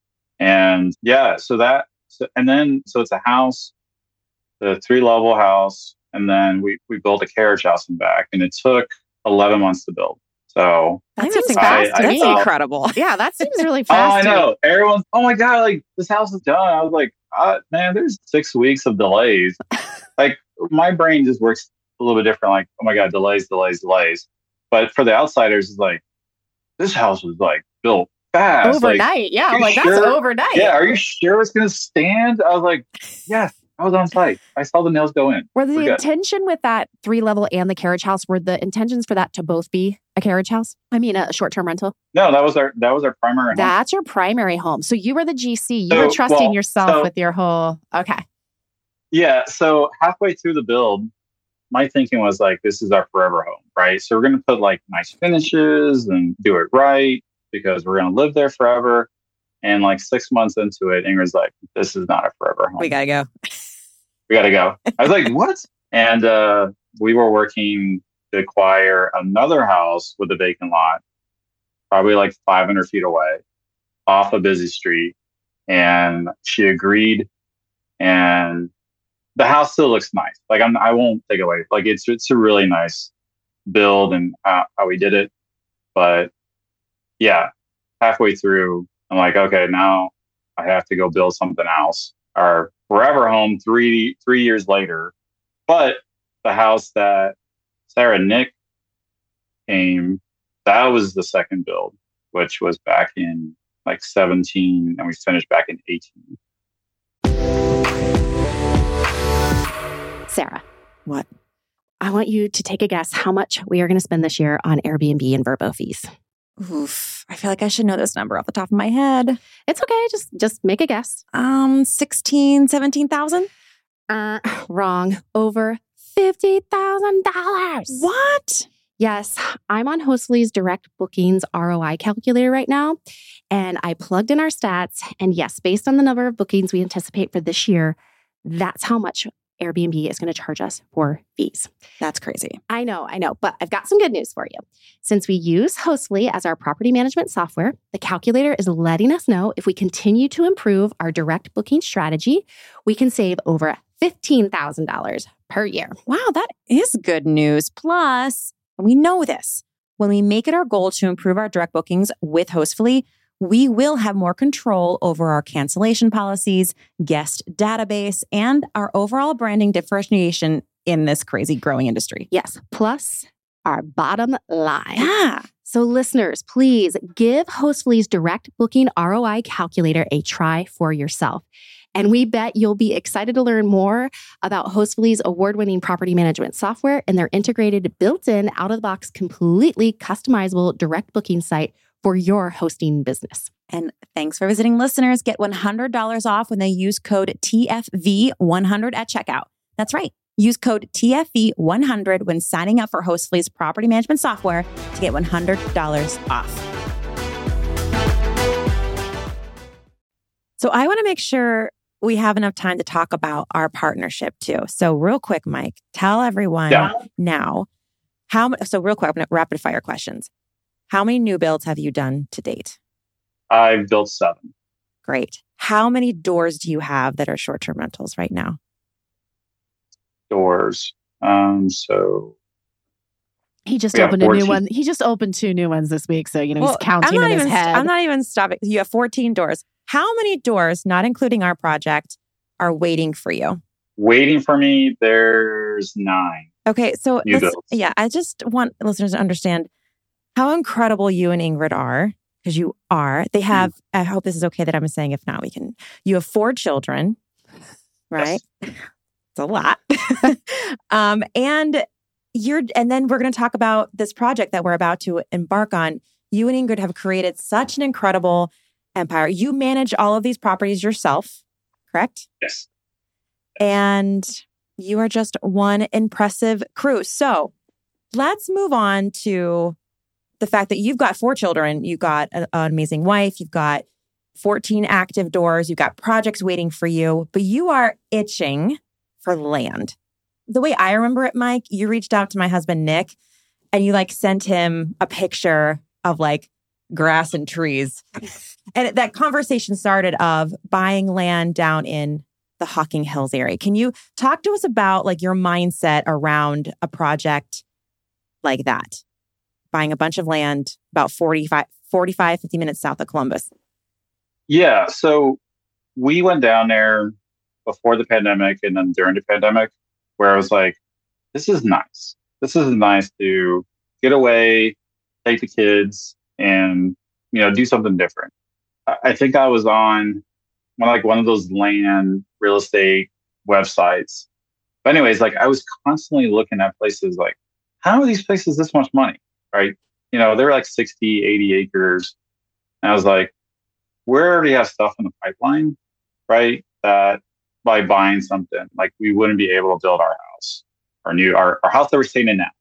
And yeah, so it's a house, the 3-level house. And then we built a carriage house in back, and it took 11 months to build. So that seems fast. That's incredible. Yeah, that seems really fast. Oh, I know. Everyone's, oh my God, like this house is done. I was like, man, there's 6 weeks of delays. Like my brain just works a little bit different. Like, oh my God, delays. But for the outsiders, it's like, this house was like built fast. Overnight. Like, yeah. I'm like, sure? That's overnight. Yeah. Are you sure it's going to stand? I was like, yes. I was on site. I saw the nails go in. Were the intention with that 3-level and the carriage house, were the intentions for that to both be a carriage house? I mean, a short-term rental? No, that was our primary home. That's your primary home. So you were the GC. You were trusting yourself with your whole, okay. Yeah. So halfway through the build, my thinking was like, this is our forever home, right? So we're going to put like nice finishes and do it right because we're going to live there forever. And like 6 months into it, Ingrid's like, this is not a forever home. We got to go. We got to go. I was like, what? And we were working to acquire another house with a vacant lot, probably like 500 feet away off a busy street. And she agreed. And the house still looks nice. Like I won't take it away. Like it's a really nice build and how we did it. But yeah, halfway through, I'm like, okay, now I have to go build something else. Our forever home 3 years later. But the house that Sarah and Nick came, that was the second build, which was back in like 17 and we finished back in 18. Sarah. What? I want you to take a guess how much we are going to spend this year on Airbnb and Vrbo fees. Oof. I feel like I should know this number off the top of my head. It's okay. Just make a guess. 16, 17,000? Wrong. Over $50,000. What? Yes. I'm on Hostly's direct bookings ROI calculator right now. And I plugged in our stats. And yes, based on the number of bookings we anticipate for this year, that's how much Airbnb is going to charge us for fees. That's crazy. I know. But I've got some good news for you. Since we use Hostly as our property management software, the calculator is letting us know if we continue to improve our direct booking strategy, we can save over $15,000 per year. Wow, that is good news. Plus, we know this. When we make it our goal to improve our direct bookings with Hostfully, we will have more control over our cancellation policies, guest database, and our overall branding differentiation in this crazy growing industry. Yes. Plus, our bottom line. Yeah. So listeners, please give Hostfully's direct booking ROI calculator a try for yourself. And we bet you'll be excited to learn more about Hostfully's award-winning property management software and their integrated, built-in, out-of-the-box, completely customizable direct booking site for your hosting business. And thanks for visiting, listeners. Get $100 off when they use code TFV100 at checkout. That's right. Use code TFV100 when signing up for Hostfully's property management software to get $100 off. So I want to make sure we have enough time to talk about our partnership too. So real quick, Mike, tell everyone now so real quick, I'm going to rapid fire questions. How many new builds have you done to date? I've built 7. Great. How many doors do you have that are short-term rentals right now? Doors. So he just opened a new one. He just opened 2 new ones this week. So, he's counting in his head. I'm not even stopping. You have 14 doors. How many doors, not including our project, are waiting for you? Waiting for me, there's 9. Okay. So, builds. I just want listeners to understand how incredible you and Ingrid are, because you are. They have, I hope this is okay that I'm saying, if not, you have 4 children, right? Yes. It's a lot. And then we're going to talk about this project that we're about to embark on. You and Ingrid have created such an incredible empire. You manage all of these properties yourself, correct? Yes. And you are just one impressive crew. So let's move on to the fact that you've got 4 children. You've got an amazing wife. You've got 14 active doors. You've got projects waiting for you, but you are itching for land. The way I remember it, Mike, you reached out to my husband, Nick, and you sent him a picture of grass and trees. And that conversation started of buying land down in the Hocking Hills area. Can you talk to us about your mindset around a project like that? Buying a bunch of land about 50 minutes south of Columbus. Yeah. So we went down there before the pandemic and then during the pandemic, where I was like, this is nice. This is nice to get away, take the kids, and do something different. I think I was on one of those land real estate websites. But anyways, I was constantly looking at places how are these places this much money, right? They're 60, 80 acres. And I was like, we already have stuff in the pipeline, right? That by buying something, we wouldn't be able to build our house, our house that we're staying in now,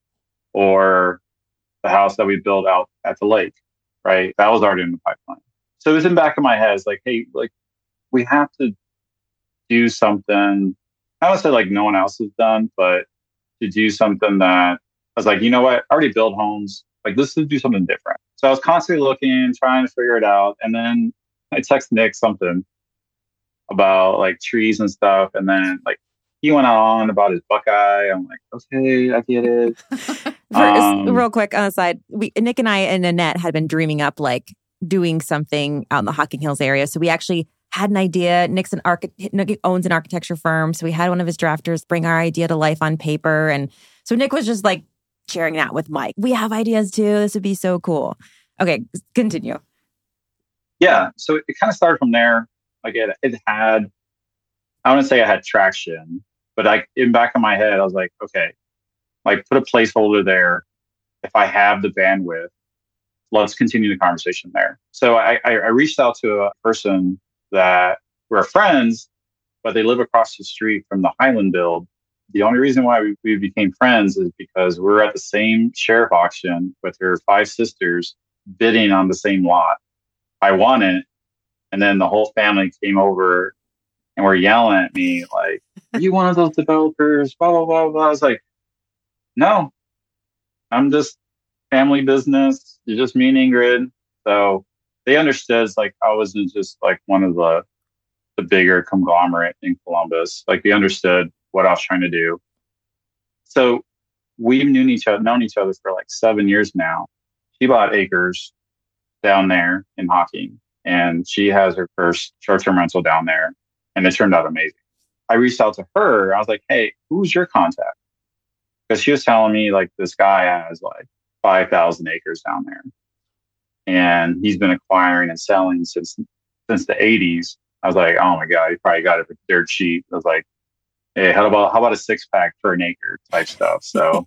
or the house that we built out at the lake, right? That was already in the pipeline. So it was in the back of my head. It's hey, we have to do something. I don't say no one else has done, but to do something that I was you know what? I already built homes. Let's do something different. So I was constantly looking, trying to figure it out. And then I text Nick something about trees and stuff. And then he went on about his Buckeye. I'm okay, I get it. Real quick on the side, Nick and I and Annette had been dreaming up doing something out in the Hocking Hills area. So we actually had an idea. Nick owns an architecture firm. So we had one of his drafters bring our idea to life on paper. And so Nick was just sharing that with Mike. We have ideas too. This would be so cool. Okay, continue. Yeah. So it kind of started from there. It had, I want to say I had traction, but in back of my head, I was okay, put a placeholder there. If I have the bandwidth, let's continue the conversation there. So I reached out to a person that we're friends, but they live across the street from the Highland build. The only reason why we became friends is because we're at the same sheriff auction with her 5 sisters bidding on the same lot. I won it. And then the whole family came over and were yelling at me are you one of those developers? Blah, blah, blah, blah. I was no, I'm just family business. You're just me and Ingrid. So they understood I wasn't just one of the the bigger conglomerate in Columbus. Like they understood what I was trying to do. So we've known each other for like 7 years now. She bought acres down there in Hocking, and she has her first short-term rental down there, and it turned out amazing. I reached out to her. I was like, hey, who's your contact? Because she was telling me like this guy has like 5,000 acres down there, and he's been acquiring and selling since the 80s. I was like, oh my God, he probably got it for dirt cheap. I was like, hey, how about a 6-pack per an acre type stuff? So,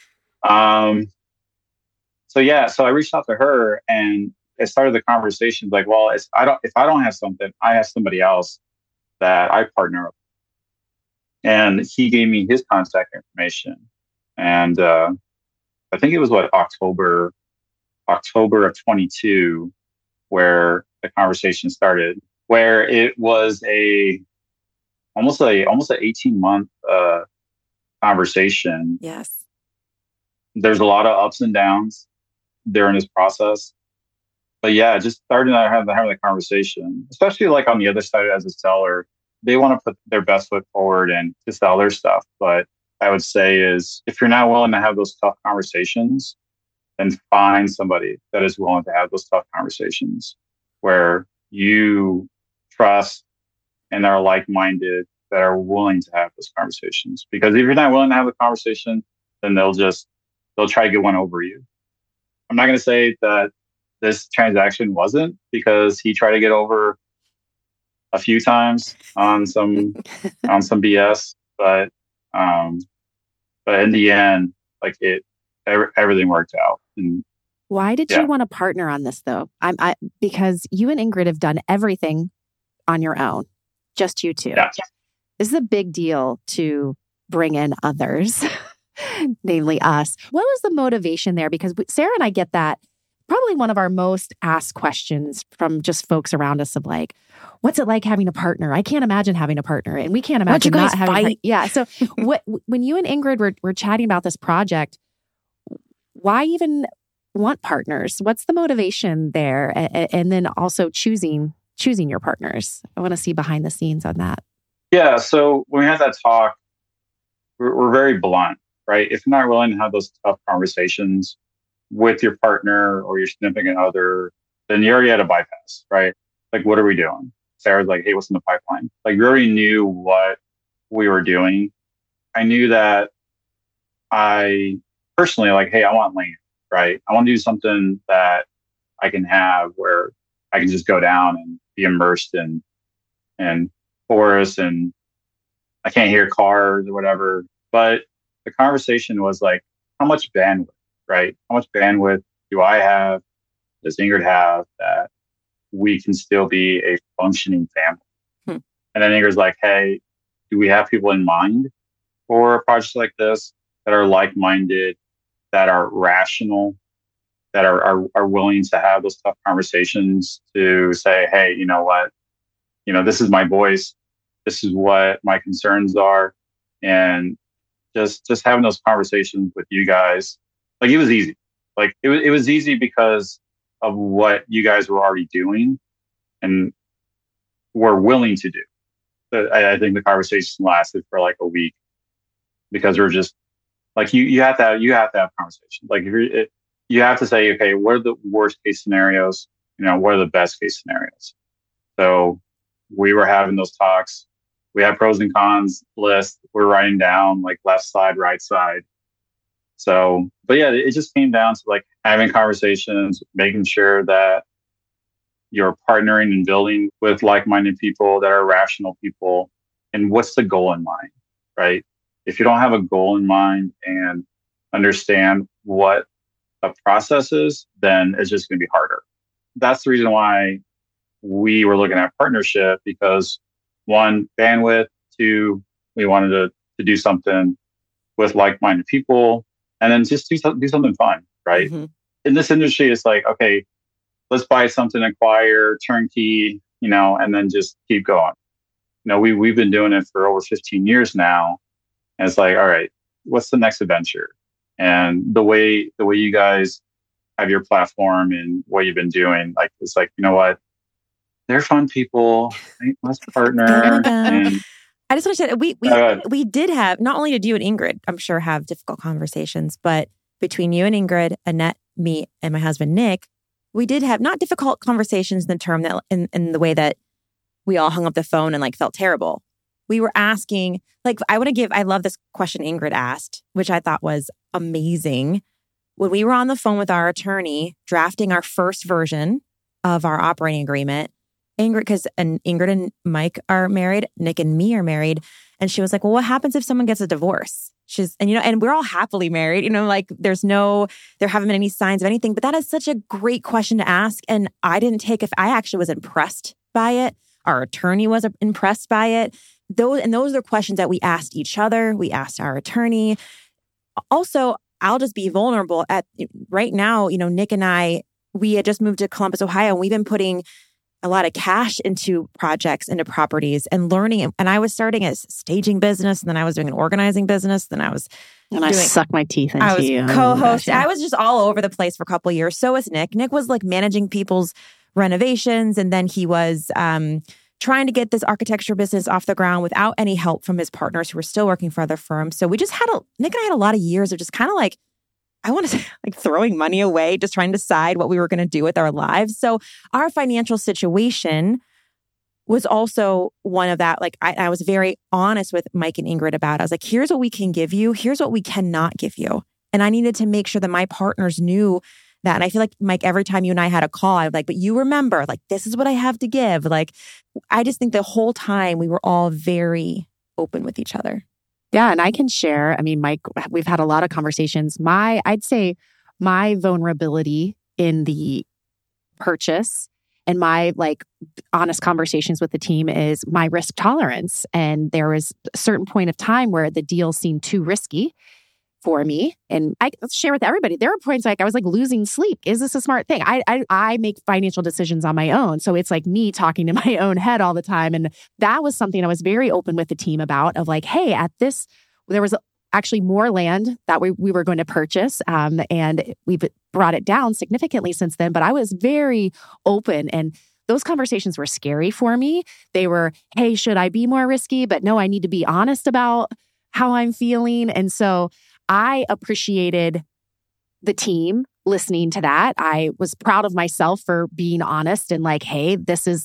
so I reached out to her, and it started the conversation like, well, if I don't have something, I have somebody else that I partner with. And he gave me his contact information. And I think it was October of 22, where the conversation started, where it was almost an 18-month conversation. Yes. There's a lot of ups and downs during this process. But yeah, just starting to having the conversation, especially like on the other side as a seller, they want to put their best foot forward and to sell their stuff. But I would say is if you're not willing to have those tough conversations, then find somebody that is willing to have those tough conversations where you trust and are like-minded, that are willing to have those conversations. Because if you're not willing to have the conversation, then they'll try to get one over you. I'm not going to say that this transaction wasn't, because he tried to get over a few times on some BS, but in the end, like everything worked out. And why did you want to partner on this though? Because you and Ingrid have done everything on your own, just you two. Yeah. This is a big deal to bring in others, namely us. What was the motivation there? Because Sarah and I get that. Probably one of our most asked questions from just folks around us of like, what's it like having a partner? I can't imagine having a partner, and we can't imagine not having a partner. Yeah. So when you and Ingrid were chatting about this project, why even want partners? What's the motivation there? And then also choosing your partners. I want to see behind the scenes on that. Yeah. So when we had that talk, we're very blunt, right? If you're not willing to have those tough conversations with your partner or your significant other, then you already had a bypass, right? Like, what are we doing? Sarah's like, hey, what's in the pipeline? Like, you already knew what we were doing. I knew that I personally, like, hey, I want land, right? I want to do something that I can have where I can just go down and be immersed in forests, and I can't hear cars or whatever. But the conversation was like, how much bandwidth? Right? How much bandwidth do I have? Does Ingrid have that we can still be a functioning family? And then Ingrid's like, hey, do we have people in mind for a project like this that are like-minded, that are rational, that are willing to have those tough conversations to say, hey, you know what? This is my voice. This is what my concerns are. And just having those conversations with you guys, like, it was easy. Like, it was easy because of what you guys were already doing and were willing to do. But I think the conversation lasted for like a week, because we're just like, you have to have conversations. Like, you have to say, okay, what are the worst case scenarios? What are the best case scenarios? So we were having those talks. We had pros and cons list. We're writing down like left side, right side. So, but yeah, it just came down to like having conversations, making sure that you're partnering and building with like-minded people that are rational people. And what's the goal in mind, right? If you don't have a goal in mind and understand what a process is, then it's just going to be harder. That's the reason why we were looking at partnership, because one, bandwidth, two, we wanted to do something with like-minded people. And then just do something fun, right? Mm-hmm. In this industry, it's like, okay, let's buy something, acquire, turnkey, and then just keep going. We've been doing it for over 15 years now. And it's like, all right, what's the next adventure? And the way you guys have your platform and what you've been doing, like, it's like, you know what? they're fun people. Let's partner. And I just want to say we did have, not only did you and Ingrid, I'm sure, have difficult conversations, but between you and Ingrid, Annette, me, and my husband, Nick, we did have not difficult conversations in the term that in the way that we all hung up the phone and like felt terrible. We were asking, like, I love this question Ingrid asked, which I thought was amazing. When we were on the phone with our attorney drafting our first version of our operating agreement, Ingrid and Mike are married, Nick and me are married. And she was like, well, what happens if someone gets a divorce? And we're all happily married, like there haven't been any signs of anything, but that is such a great question to ask. And I actually was impressed by it. Our attorney was impressed by it. Those are questions that we asked each other. We asked our attorney. Also, I'll just be vulnerable right now. Nick and I, we had just moved to Columbus, Ohio, and we've been putting a lot of cash into projects, into properties, and learning. And I was starting a staging business, and then I was doing an organizing business. Then I sucked my teeth into you. I was co-host. I was just all over the place for a couple of years. So was Nick. Nick was like managing people's renovations, and then he was trying to get this architecture business off the ground without any help from his partners who were still working for other firms. So we just Nick and I had a lot of years of just kind of like, I want to say, like throwing money away, just trying to decide what we were going to do with our lives. So our financial situation was also one of that. Like I was very honest with Mike and Ingrid about it. I was like, here's what we can give you. Here's what we cannot give you. And I needed to make sure that my partners knew that. And I feel like, Mike, every time you and I had a call, I was like, but you remember, like, this is what I have to give. Like, I just think the whole time we were all very open with each other. Yeah. And I can share, Mike, we've had a lot of conversations. I'd say my vulnerability in the purchase and my like honest conversations with the team is my risk tolerance. And there was a certain point of time where the deal seemed too risky for me. And I share with everybody, there were points like I was like losing sleep. Is this a smart thing? I make financial decisions on my own. So it's like me talking to my own head all the time. And that was something I was very open with the team about of like, hey, there was actually more land that we were going to purchase. And we've brought it down significantly since then. But I was very open, and those conversations were scary for me. They were, hey, should I be more risky? But no, I need to be honest about how I'm feeling. And so I appreciated the team listening to that. I was proud of myself for being honest and like, hey, this is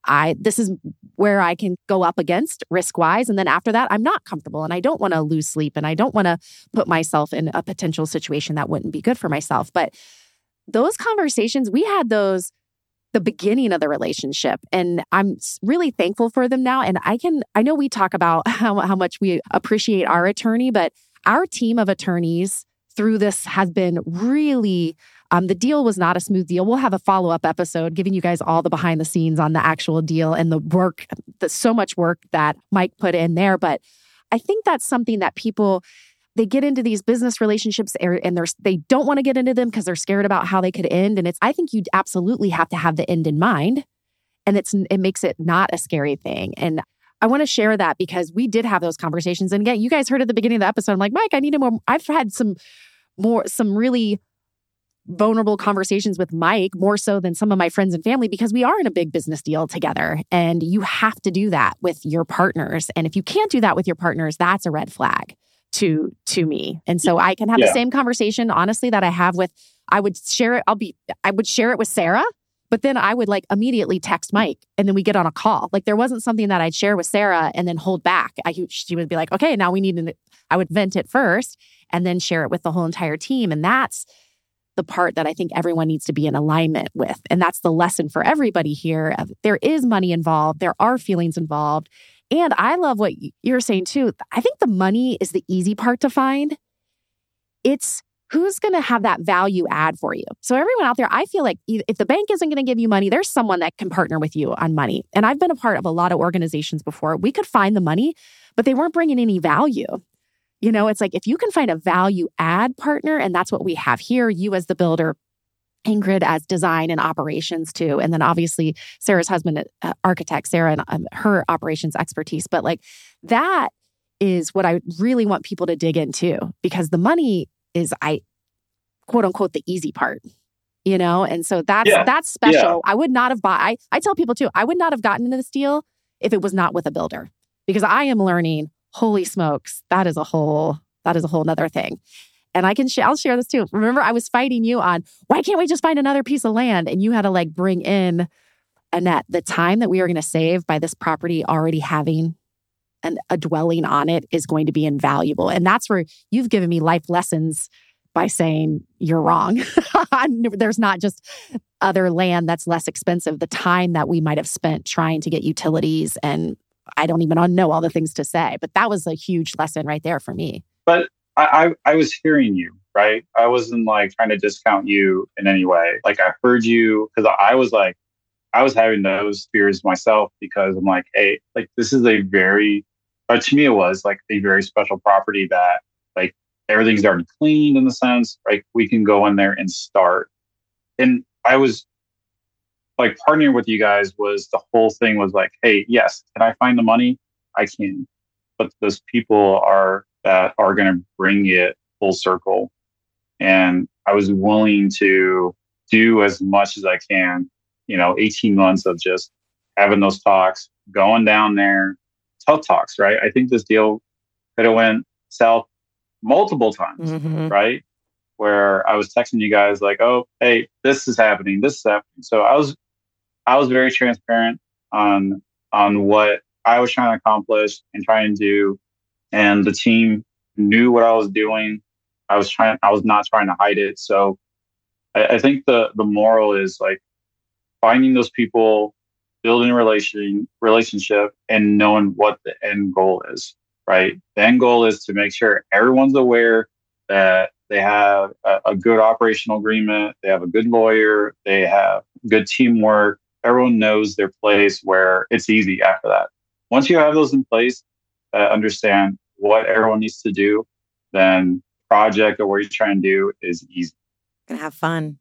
where I can go up against risk-wise. And then after that, I'm not comfortable and I don't want to lose sleep and I don't want to put myself in a potential situation that wouldn't be good for myself. But those conversations, we had those the beginning of the relationship. And I'm really thankful for them now. And I know we talk about how much we appreciate our attorney, but our team of attorneys through this has been really, the deal was not a smooth deal. We'll have a follow-up episode giving you guys all the behind the scenes on the actual deal and the work, so much work that Mike put in there. But I think that's something that people, they get into these business relationships and they don't want to get into them because they're scared about how they could end. And I think you absolutely have to have the end in mind. And it makes it not a scary thing. And I want to share that because we did have those conversations. And again, you guys heard at the beginning of the episode, I'm like, Mike, I needed more. I've had some really vulnerable conversations with Mike, more so than some of my friends and family, because we are in a big business deal together. And you have to do that with your partners. And if you can't do that with your partners, that's a red flag to me. And so I can have the same conversation, honestly, that I have with, I would share it with Sarah, but then I would like immediately text Mike and then we get on a call. Like there wasn't something that I'd share with Sarah and then hold back. She would be like, okay, now I would vent it first and then share it with the whole entire team. And that's the part that I think everyone needs to be in alignment with. And that's the lesson for everybody here. There is money involved. There are feelings involved. And I love what you're saying too. I think the money is the easy part to find. It's who's going to have that value add for you. So everyone out there, I feel like if the bank isn't going to give you money, there's someone that can partner with you on money. And I've been a part of a lot of organizations before. We could find the money, but they weren't bringing any value. You know, it's like if you can find a value add partner, and that's what we have here, you as the builder, Ingrid as design and operations too. And then obviously Sarah's husband, architect, Sarah and her operations expertise. But like that is what I really want people to dig into, because the money is, quote unquote, the easy part. And so that's special. Yeah. I would not have bought, I tell people too, I would not have gotten into this deal if it was not with a builder, because I am learning, holy smokes, that is a whole nother thing. And I'll share this too. Remember, I was fighting you on, why can't we just find another piece of land? And you had to bring in, Annette, the time that we are going to save by this property already having a dwelling on it is going to be invaluable. And that's where you've given me life lessons by saying you're wrong. There's not just other land that's less expensive. The time that we might have spent trying to get utilities, and I don't even know all the things to say, but that was a huge lesson right there for me. But I was hearing you, right? I wasn't trying to discount you in any way. I heard you, because I was having those fears myself, because I'm hey, this is a very, to me, it was a very special property that everything's already cleaned in the sense, we can go in there and start. And I was partnering with you guys was, the whole thing was hey, yes, can I find the money? I can. But those people that are going to bring it full circle. And I was willing to do as much as I can, 18 months of just having those talks, going down there, tough talks, right? I think this deal could have went south multiple times, right? Where I was texting you guys oh, hey, this is happening. So I was very transparent on what I was trying to accomplish and trying to do. And the team knew what I was doing. I was not trying to hide it. So I think the moral is finding those people, building a relationship, and knowing what the end goal is, right? The end goal is to make sure everyone's aware that they have a good operational agreement, they have a good lawyer, they have good teamwork. Everyone knows their place, where it's easy after that. Once you have those in place, understand what everyone needs to do, then project or what you're trying to do is easy. Gonna have fun.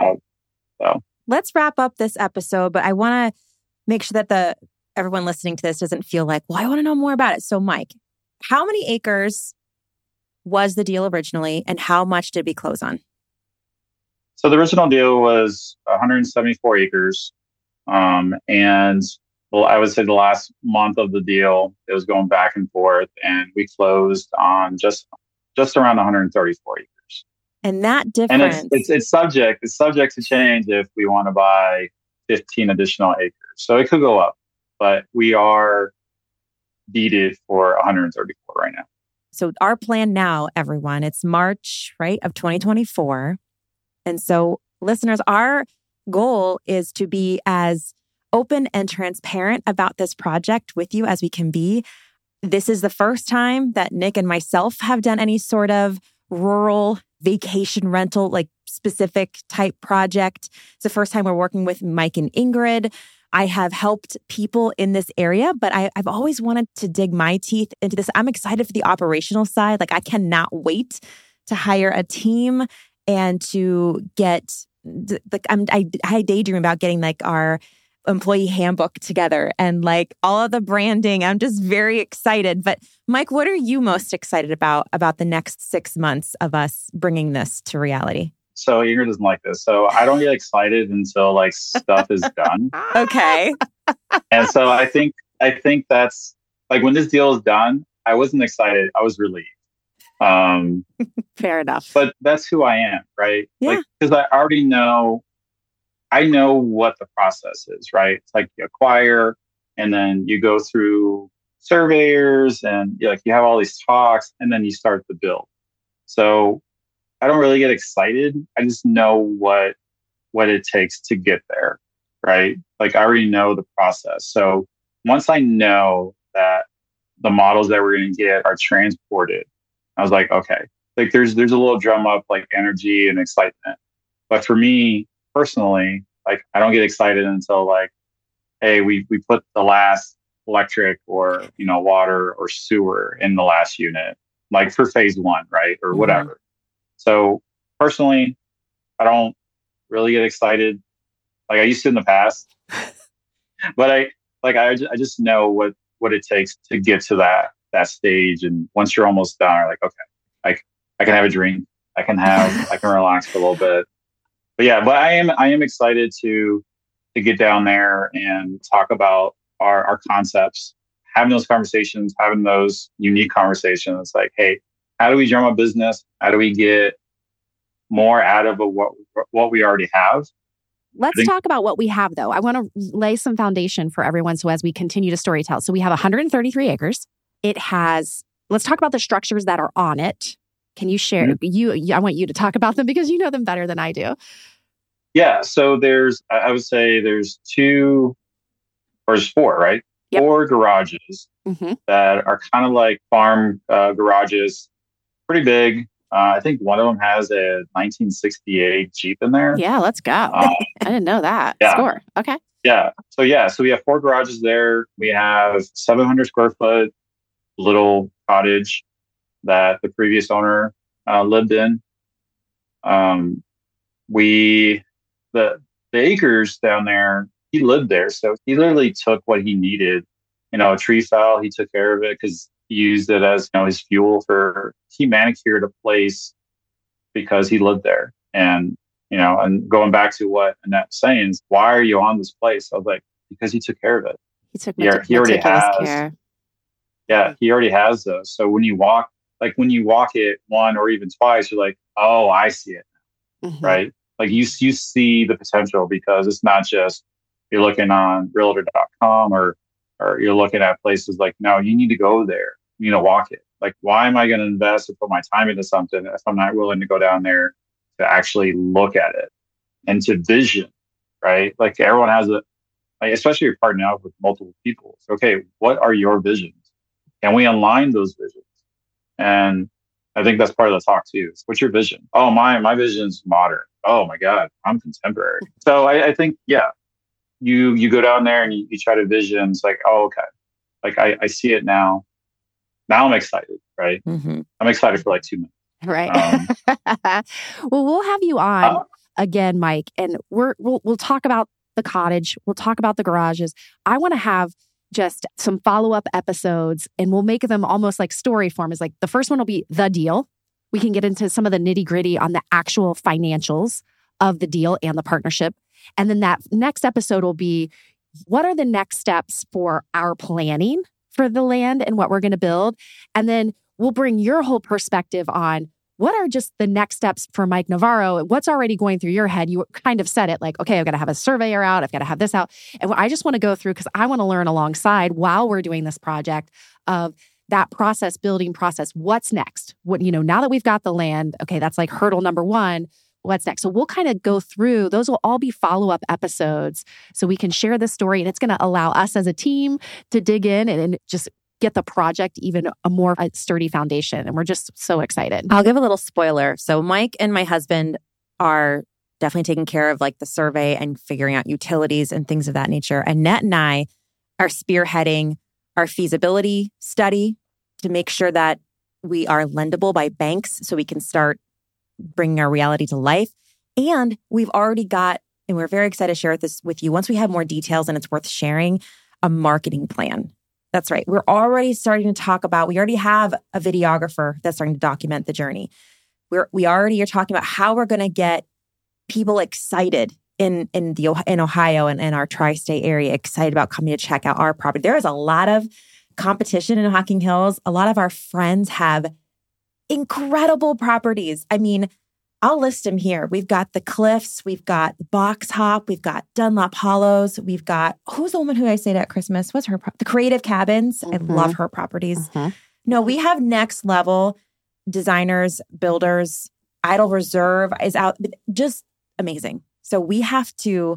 So let's wrap up this episode, but I want to make sure that everyone listening to this doesn't feel well, I want to know more about it. So Mike, how many acres was the deal originally, and how much did we close on? So the original deal was 174 acres. And I would say the last month of the deal, it was going back and forth, and we closed on just around 134 acres. And that difference, and it's subject to change if we want to buy 15 additional acres. So it could go up, but we are deeded for 134 right now. So our plan now, everyone, it's March, right, of 2024. And so listeners, our goal is to be as open and transparent about this project with you as we can be. This is the first time that Nick and myself have done any sort of rural vacation rental, specific type project. It's the first time we're working with Mike and Ingrid. I have helped people in this area, but I've always wanted to dig my teeth into this. I'm excited for the operational side. I cannot wait to hire a team and to get, I daydream about getting our employee handbook together and all of the branding. I'm just very excited. But Mike, what are you most excited about the next 6 months of us bringing this to reality? So Ingrid doesn't like this. So I don't get excited until stuff is done. Okay. And so I think that's when this deal is done, I wasn't excited. I was relieved. Fair enough. But that's who I am, right? Yeah. Because I already know. I know what the process is, right? It's you acquire, and then you go through surveyors, and you have all these talks, and then you start the build. So I don't really get excited. I just know what it takes to get there, right? I already know the process. So once I know that the models that we're going to get are transported, I was okay. There's a little drum up energy and excitement. But for me personally, I don't get excited until hey, we put the last electric or water or sewer in the last unit, for phase 1, right? Or whatever. So personally, I don't really get excited I used to in the past. But I just know what it takes to get to that stage. And once you're almost done, you're okay, I can have a drink. I can relax for a little bit. but I am excited to get down there and talk about our concepts, having those conversations, having those unique conversations. Like, hey, how do we drum a business? How do we get more out of what we already have? Let's talk about what we have, though. I want to lay some foundation for everyone. So as we continue to storytell, so we have 133 acres. It has, let's talk about the structures that are on it. Can you share? I want you to talk about them because you know them better than I do. Yeah. So I would say there's four, right? Yep. 4 garages that are kind of like farm garages, pretty big. I think one of them has a 1968 Jeep in there. Yeah, let's go. I didn't know that. Yeah. Score. Okay. Yeah. So we have 4 garages there. We have 700 square foot little cottage that the previous owner lived in. The acres down there, he lived there. So he literally took what he needed. A tree fell, he took care of it because he used it as his fuel he manicured a place because he lived there. And and going back to what Annette's saying is, why are you on this place? I was like, because he took care of it. He already has care. Yeah, he already has those. So when you walk it one or even twice, you're like, oh, I see it now, right? Like you see the potential because it's not just you're looking on realtor.com or you're looking at places like, no, you need to go there. You need to walk it. Like, why am I going to invest and put my time into something if I'm not willing to go down there to actually look at it and to vision, right? Like everyone has especially if you're partnering up with multiple people. So, okay, what are your visions? Can we align those visions? And I think that's part of the talk too. What's your vision? Oh, my vision is modern. Oh my God, I'm contemporary. So I think, you go down there and you try to vision. It's like, oh, okay. Like I see it now. Now I'm excited, right? I'm excited for like 2 minutes. Right. Well, we'll have you on again, Mike, and we'll talk about the cottage. We'll talk about the garages. I want to have just some follow-up episodes, and we'll make them almost like story form. Is like the first one will be the deal. We can get into some of the nitty-gritty on the actual financials of the deal and the partnership. And then that next episode will be, what are the next steps for our planning for the land and what we're going to build? And then we'll bring your whole perspective on what are just the next steps for Mike Navarro? What's already going through your head? You kind of said it like, okay, I've got to have a surveyor out. I've got to have this out. And I just want to go through, because I want to learn alongside while we're doing this project of that process, building process. What's next? Now that we've got the land, okay, that's like hurdle number 1. What's next? So we'll kind of go through, those will all be follow-up episodes so we can share the story, and it's going to allow us as a team to dig in and just get the project even a more sturdy foundation. And we're just so excited. I'll give a little spoiler. So Mike and my husband are definitely taking care of like the survey and figuring out utilities and things of that nature. Annette and I are spearheading our feasibility study to make sure that we are lendable by banks so we can start bringing our reality to life. And we've already got, and we're very excited to share this with you once we have more details and it's worth sharing, a marketing plan. That's right. We're already starting to talk about, we already have a videographer that's starting to document the journey. We already are talking about how we're going to get people excited in Ohio and our tri-state area, excited about coming to check out our property. There is a lot of competition in Hocking Hills. A lot of our friends have incredible properties. I mean, I'll list them here. We've got the Cliffs, we've got Box Hop, we've got Dunlop Hollows, we've got, who's the woman who I stayed at Christmas? What's her, the Creative Cabins. I love her properties. No, we have next level designers, builders. Idle Reserve is out, just amazing. So we have to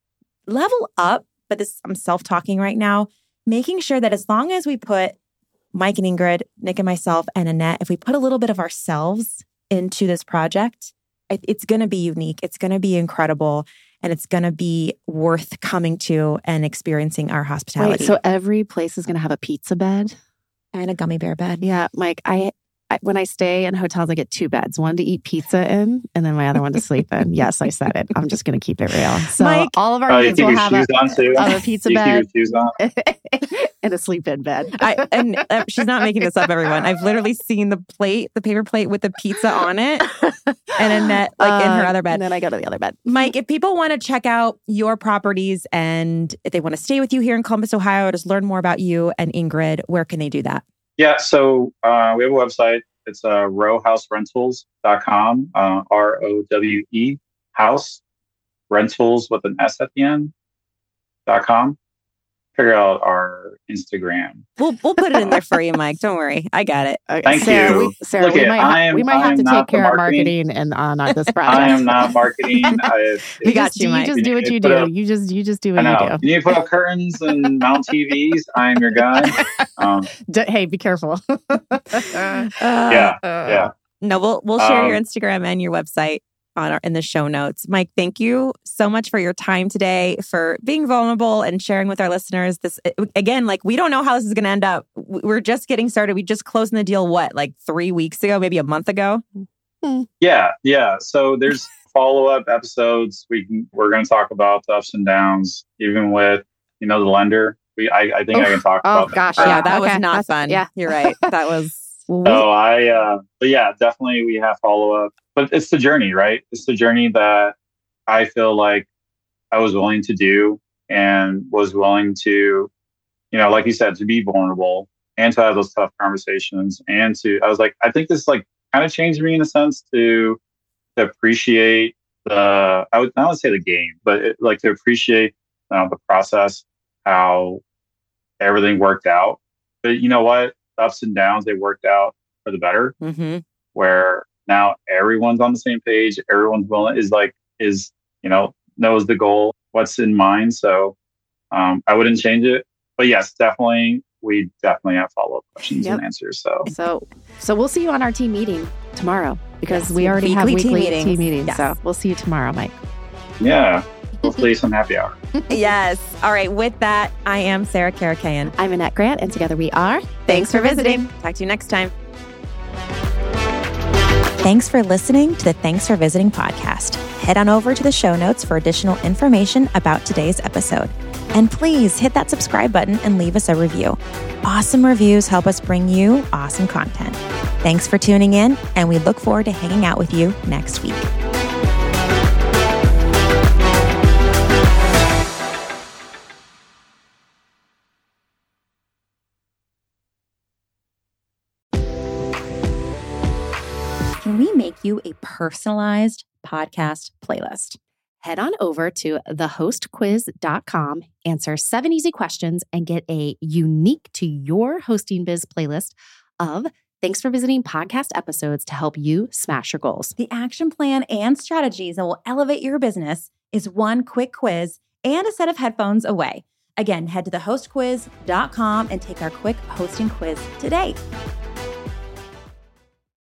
level up, but I'm self-talking right now, making sure that as long as we put Mike and Ingrid, Nick and myself, and Annette, if we put a little bit of ourselves into this project, it's going to be unique. It's going to be incredible. And it's going to be worth coming to and experiencing our hospitality. Wait, so every place is going to have a pizza bed? And a gummy bear bed. Yeah, Mike, I when I stay in hotels, I get 2 beds, one to eat pizza in and then my other one to sleep in. Yes, I said it. I'm just going to keep it real. So Mike, all of our needs will have a pizza bed and a sleep in bed. She's not making this up, everyone. I've literally seen the paper plate with the pizza on it and a net like in her other bed. And then I go to the other bed. Mike, if people want to check out your properties and if they want to stay with you here in Columbus, Ohio, or just learn more about you and Ingrid, where can they do that? Yeah, so we have a website. It's rowhouserentals.com, ROWE, house, rentals with an S at the end.com. Figure out our Instagram. We'll put it in there for you, Mike. Don't worry. I got it. Okay. Thank you. Sarah, we might have to take care of marketing and on this project. I am not marketing. We got you, Mike. You just do what you do. You just do what you do. You need to put up curtains and mount TVs. I am your guy. Hey, be careful. Yeah. No, we'll share your Instagram and your website in the show notes. Mike, thank you so much for your time today, for being vulnerable and sharing with our listeners. This, again, like, we don't know how this is going to end up. We're just getting started. We just closed the deal, like 3 weeks ago, maybe a month ago? Yeah. So there's follow-up episodes. We're going to talk about the ups and downs, even with, the lender. I think I can talk about that. Gosh, yeah, that was not fun. Yeah, you're right. That was... but yeah, definitely we have follow-up. But it's the journey, right? It's the journey that I feel like I was willing to do and was willing to, like you said, to be vulnerable and to have those tough conversations. I was like, I think this kind of changed me in a sense to appreciate I would not say the game, but to appreciate the process, how everything worked out. But you know what? The ups and downs, they worked out for the better, where now everyone's on the same page. Everyone's willing knows the goal, what's in mind. So I wouldn't change it. But yes, we definitely have follow-up questions and answers. So we'll see you on our team meeting tomorrow because we already have weekly team meetings. Yes. So we'll see you tomorrow, Mike. Yeah. Hopefully some happy hour. Yes. All right. With that, I am Sarah Karakayan. I'm Annette Grant, and together we are Thanks for visiting. Talk to you next time. Thanks for listening to the Thanks for Visiting podcast. Head on over to the show notes for additional information about today's episode. And please hit that subscribe button and leave us a review. Awesome reviews help us bring you awesome content. Thanks for tuning in, and we look forward to hanging out with you next week. Can we make you a personalized podcast playlist? Head on over to thehostquiz.com, answer 7 easy questions, and get a unique to your hosting biz playlist of Thanks for Visiting podcast episodes to help you smash your goals. The action plan and strategies that will elevate your business is one quick quiz and a set of headphones away. Again, head to thehostquiz.com and take our quick hosting quiz today.